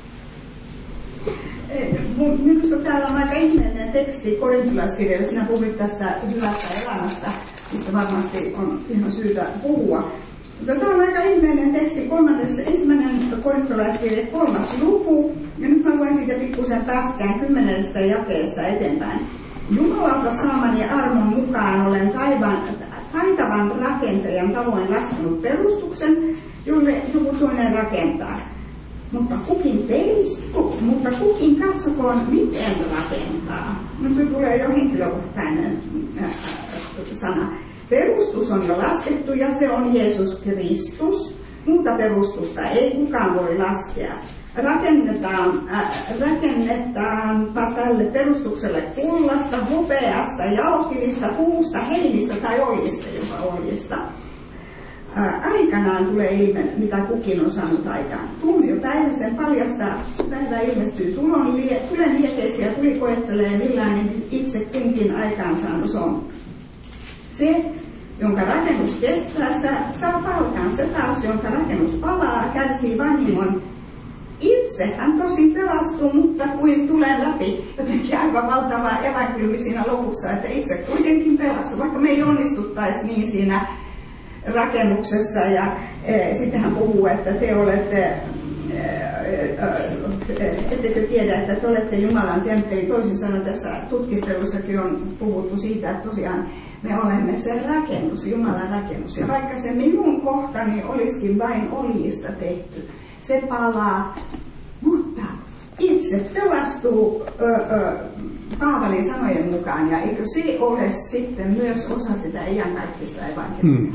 S7: Minusta täällä on aika ihmeellinen teksti korintolaiskirjalla. Sinä puhuit tästä hyvästä elämästä, mistä varmasti on ihan syytä puhua. Mutta tämä on aika ihmeellinen teksti. Kolmannessa, ensimmäinen korintolaiskirja, kolmas luku. Ja nyt mä luen siitä pikkusen pätkään kymmenellestä jakeesta eteenpäin. Jumalalta saamani armon mukaan olen taivaan, taitavan rakentajan tavoin laskenut perustuksen, jolle joku toinen rakentaa. Mutta kukin teistä, mutta kukin katsokoon, miten rakentaa. Nyt tulee jo henkilökohtainen sana. Perustus on jo laskettu ja se on Jeesus Kristus. Muuta perustusta ei kukaan voi laskea. Rakennetaan, äh, rakennetaanpa tälle perustukselle kullasta, hopeasta, jalokivistä, puusta, heinistä tai oljista, jopa oljista. Äh, aikanaan tulee ilme, mitä kukin on saanut aikaan. Tuomiopäivä sen paljastaa, päivä ilmestyy tulon, lie, tulen liekeisiä ja tuli koettelee, millainen itse kunkin aikaansaannos on. Se, jonka rakennus kestää, saa palkan. Se taas, jonka rakennus palaa, kärsii vahingon. Itse hän tosin pelastuu, mutta kuin tulee läpi. Jotenkin aika valtava evankeliumi siinä lopussa, että itse kuitenkin pelastuu, vaikka me ei onnistuttaisi niin siinä rakennuksessa. Ja e, sitten hän puhuu, että te olette, e, e, ettekö tiedä, että te olette Jumalan temppeli. Toisin sanoen tässä tutkistelussakin on puhuttu siitä, että tosiaan me olemme se rakennus, Jumalan rakennus. Ja vaikka se minun kohtani olisikin vain oljista tehty, se palaa, mutta itse pelastuu ö, ö, Paavalin sanojen mukaan. Ja eikö se ole sitten myös osa sitä iankaikkista evankeliumia?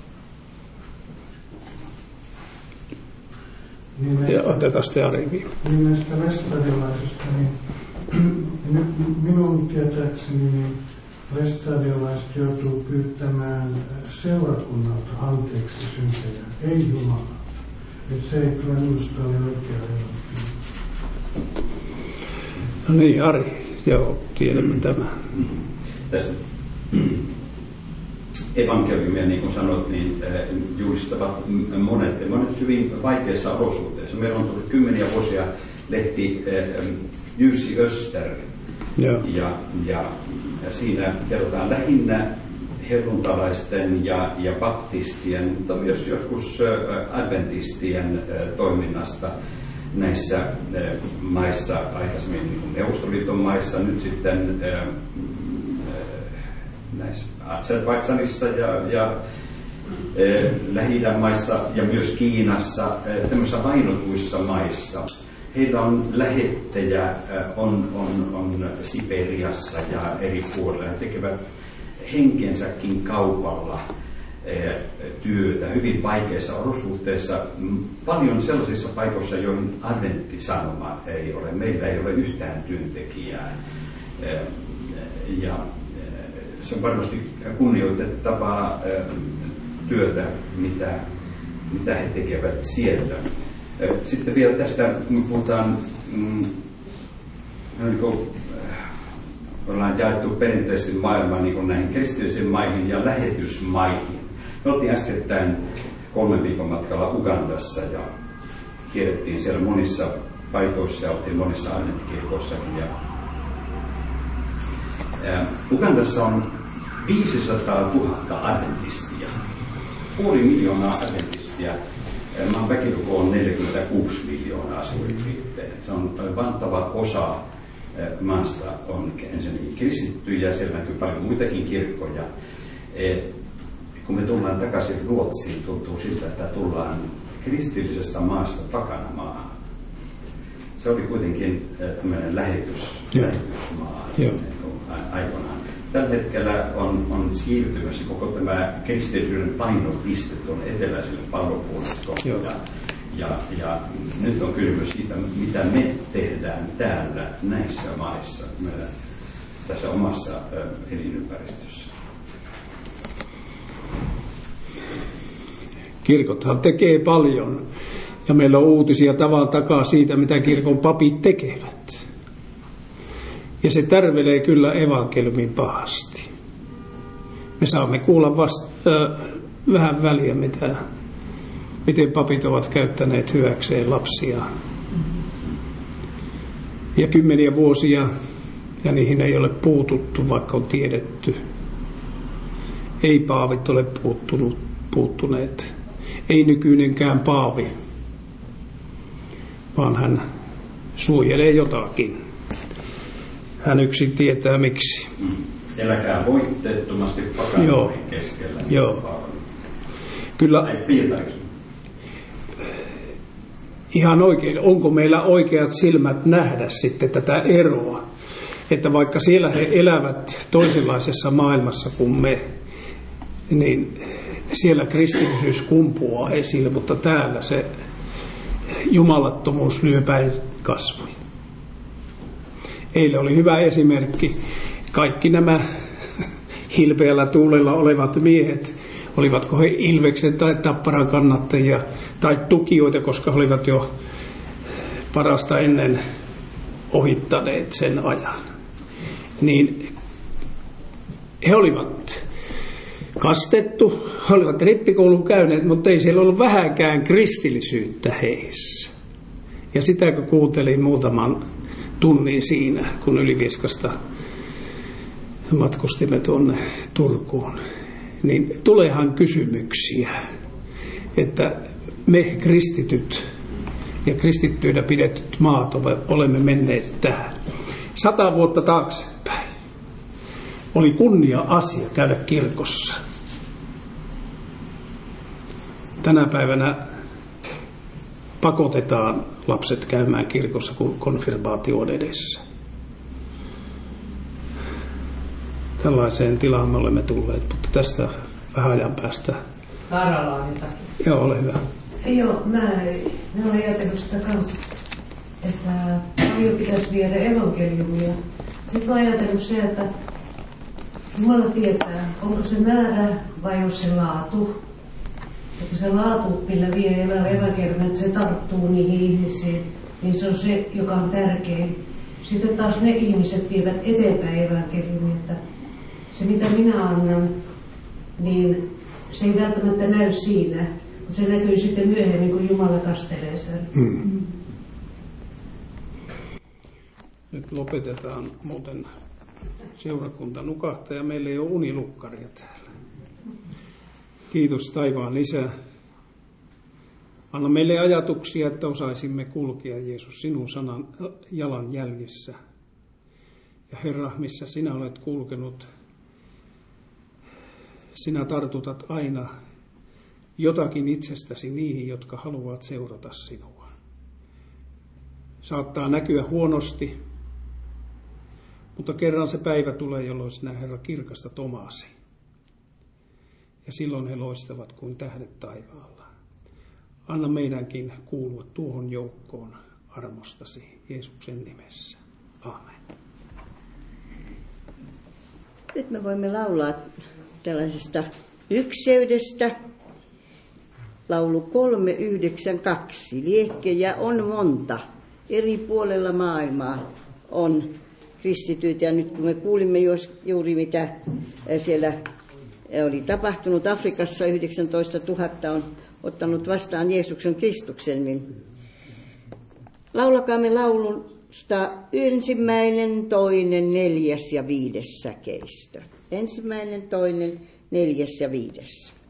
S2: Hmm. Ja otetaan sitten Arivi.
S11: Niin näistä lestadiolaisista, niin minun tietääkseni niin lestadiolaiset joutuu pyytämään seurakunnalta anteeksi syntejä, ei Jumalalta. Että se ei kyllä minusta ole oikea reaktio.
S2: No niin, Ari, joo, tiedämme tämän.
S8: Tästä evankeliumia, niin kuin sanoit, niin julistavat monet, monet hyvin vaikeissa olosuhteissa. Meillä on tullut kymmeniä vuosia lehti Jussi Öster, ja, ja, ja siinä kerrotaan lähinnä helluntalaisten ja, ja baptistien, mutta myös joskus adventistien toiminnasta näissä maissa, aikaisemmin niin Neuvostoliiton maissa, nyt sitten näissä Azerbaidžanissa ja, ja Lähi-idän maissa ja myös Kiinassa, tämmöisissä vainotuissa maissa. Heillä on lähettejä, on, on, on Siperiassa ja eri puolilla. He tekevät henkensäkin kaupalla työtä hyvin vaikeissa olosuhteissa, paljon sellaisissa paikoissa, joihin adventtisanoma ei ole. Meillä ei ole yhtään työntekijää. Ja se on varmasti kunnioitettavaa työtä, mitä, mitä he tekevät siellä. Sitten vielä tästä, kun puhutaan, mm, niin kuin, ollaan jaettu perinteisesti maailmaa niin näihin kristillisiin maihin ja lähetysmaihin. Me oltiin äskettäin kolmen viikon matkalla Ugandassa ja kierrettiin siellä monissa paikoissa ja oltiin monissa adventtikirkoissakin. Ja, ää, Ugandassa on viisisataatuhatta adventistia, puoli miljoonaa adventistia. Maan väkiluku on neljäkymmentäkuusi miljoonaa suurin piirtein. Se on valtava osa maasta on ensinnäkin kristittyjä, siellä näkyy paljon muitakin kirkkoja. Kun me tullaan takaisin Ruotsiin, tuntuu siltä, että tullaan kristillisestä maasta takana maahan. Se oli kuitenkin tämmöinen lähetys, lähetysmaa aikoinaan. Tällä hetkellä on, on siirtymässä koko tämä kristillisyyden painopiste tuonne eteläiselle pallopuoliskolle. Ja, ja, ja nyt on kysymys siitä, mitä me tehdään täällä näissä maissa, meillä tässä omassa ö, elinympäristössä.
S2: Kirkothan tekee paljon, ja meillä on uutisia tavan takaa siitä, mitä kirkon papit tekevät. Ja se tärvelee kyllä evankeliumin pahasti. Me saamme kuulla vasta äh, vähän väliä, mitä, miten papit ovat käyttäneet hyväkseen lapsia. Ja kymmeniä vuosia, ja niihin ei ole puututtu, vaikka on tiedetty. Ei paavit ole puuttunut, puuttuneet. Ei nykyinenkään paavi, vaan hän suojelee jotakin. Hän yksin tietää miksi.
S8: Eläkää voitteettomasti pakanoiden keskellä.
S2: Joo. Kyllä. Ihan oikein. Onko meillä oikeat silmät nähdä sitten tätä eroa? että vaikka siellä he elävät toisenlaisessa maailmassa kuin me, niin siellä kristillisyys kumpuaa esille, mutta täällä se jumalattomuus lyö päin kasvoja. Eilen oli hyvä esimerkki. Kaikki nämä hilpeällä tuulella olevat miehet, olivatko he Ilveksen tai Tapparan kannattajia tai tukijoita, koska he olivat jo parasta ennen ohittaneet sen ajan. Niin he olivat kastettu, he olivat rippikoulun käyneet, mutta ei siellä ollut vähänkään kristillisyyttä heissä. Ja sitä kun kuuntelin muutaman tunnin siinä, kun Ylivieskasta matkustimme tuonne Turkuun, niin tuleehan kysymyksiä, että me kristityt ja kristittyinä pidetyt maat olemme menneet tähän. Sata vuotta taaksepäin oli kunnia-asia käydä kirkossa. Tänä päivänä pakotetaan lapset käymään kirkossa, kun konfirmaatio on edessä. Tällaiseen tilaan me olemme tulleet, mutta tästä vähän ajan päästä.
S10: Karalaani tästä.
S2: Joo, ole hyvä.
S10: Joo, mä, mä olen ajatellut sitä kanssa, että paljon pitäisi viedä evankeliumia. Sitten mä olen ajatellut se, että Jumala tietää, onko se määrä vai onko se laatu. Että se laatu, millä vie evankeliumia, että se tarttuu niihin ihmisiin, niin se on se, joka on tärkein. Sitten taas ne ihmiset vievät eteenpäin evankeliumia, että se mitä minä annan, niin se ei välttämättä näy siinä, mutta se näkyy sitten myöhemmin, kun Jumala kastelee sen. Hmm.
S2: Nyt lopetetaan muuten seurakunta nukahtaa ja meillä ei ole unilukkaria täällä. Kiitos taivaan Isä. Anna meille ajatuksia, että osaisimme kulkea, Jeesus, sinun sanan jalan jäljissä. Ja Herra, missä sinä olet kulkenut, sinä tartutat aina jotakin itsestäsi niihin, jotka haluavat seurata sinua. Saattaa näkyä huonosti, mutta kerran se päivä tulee, jolloin sinä, Herra, kirkastat omasi. Ja silloin he loistavat kuin tähdet taivaalla. Anna meidänkin kuulua tuohon joukkoon armostasi Jeesuksen nimessä. Aamen.
S1: Nyt me voimme laulaa tällaisesta ykseydestä. Laulu kolme yhdeksän kaksi. Liekkejä on monta. Eri puolella maailmaa on kristityitä. Ja nyt kun me kuulimme juuri mitä siellä oli tapahtunut Afrikassa, yhdeksäntoistatuhatta on ottanut vastaan Jeesuksen Kristuksen, niin laulakaamme laulusta ensimmäinen, toinen, neljäs ja viides säkeistö. Ensimmäinen, toinen, neljäs ja viides.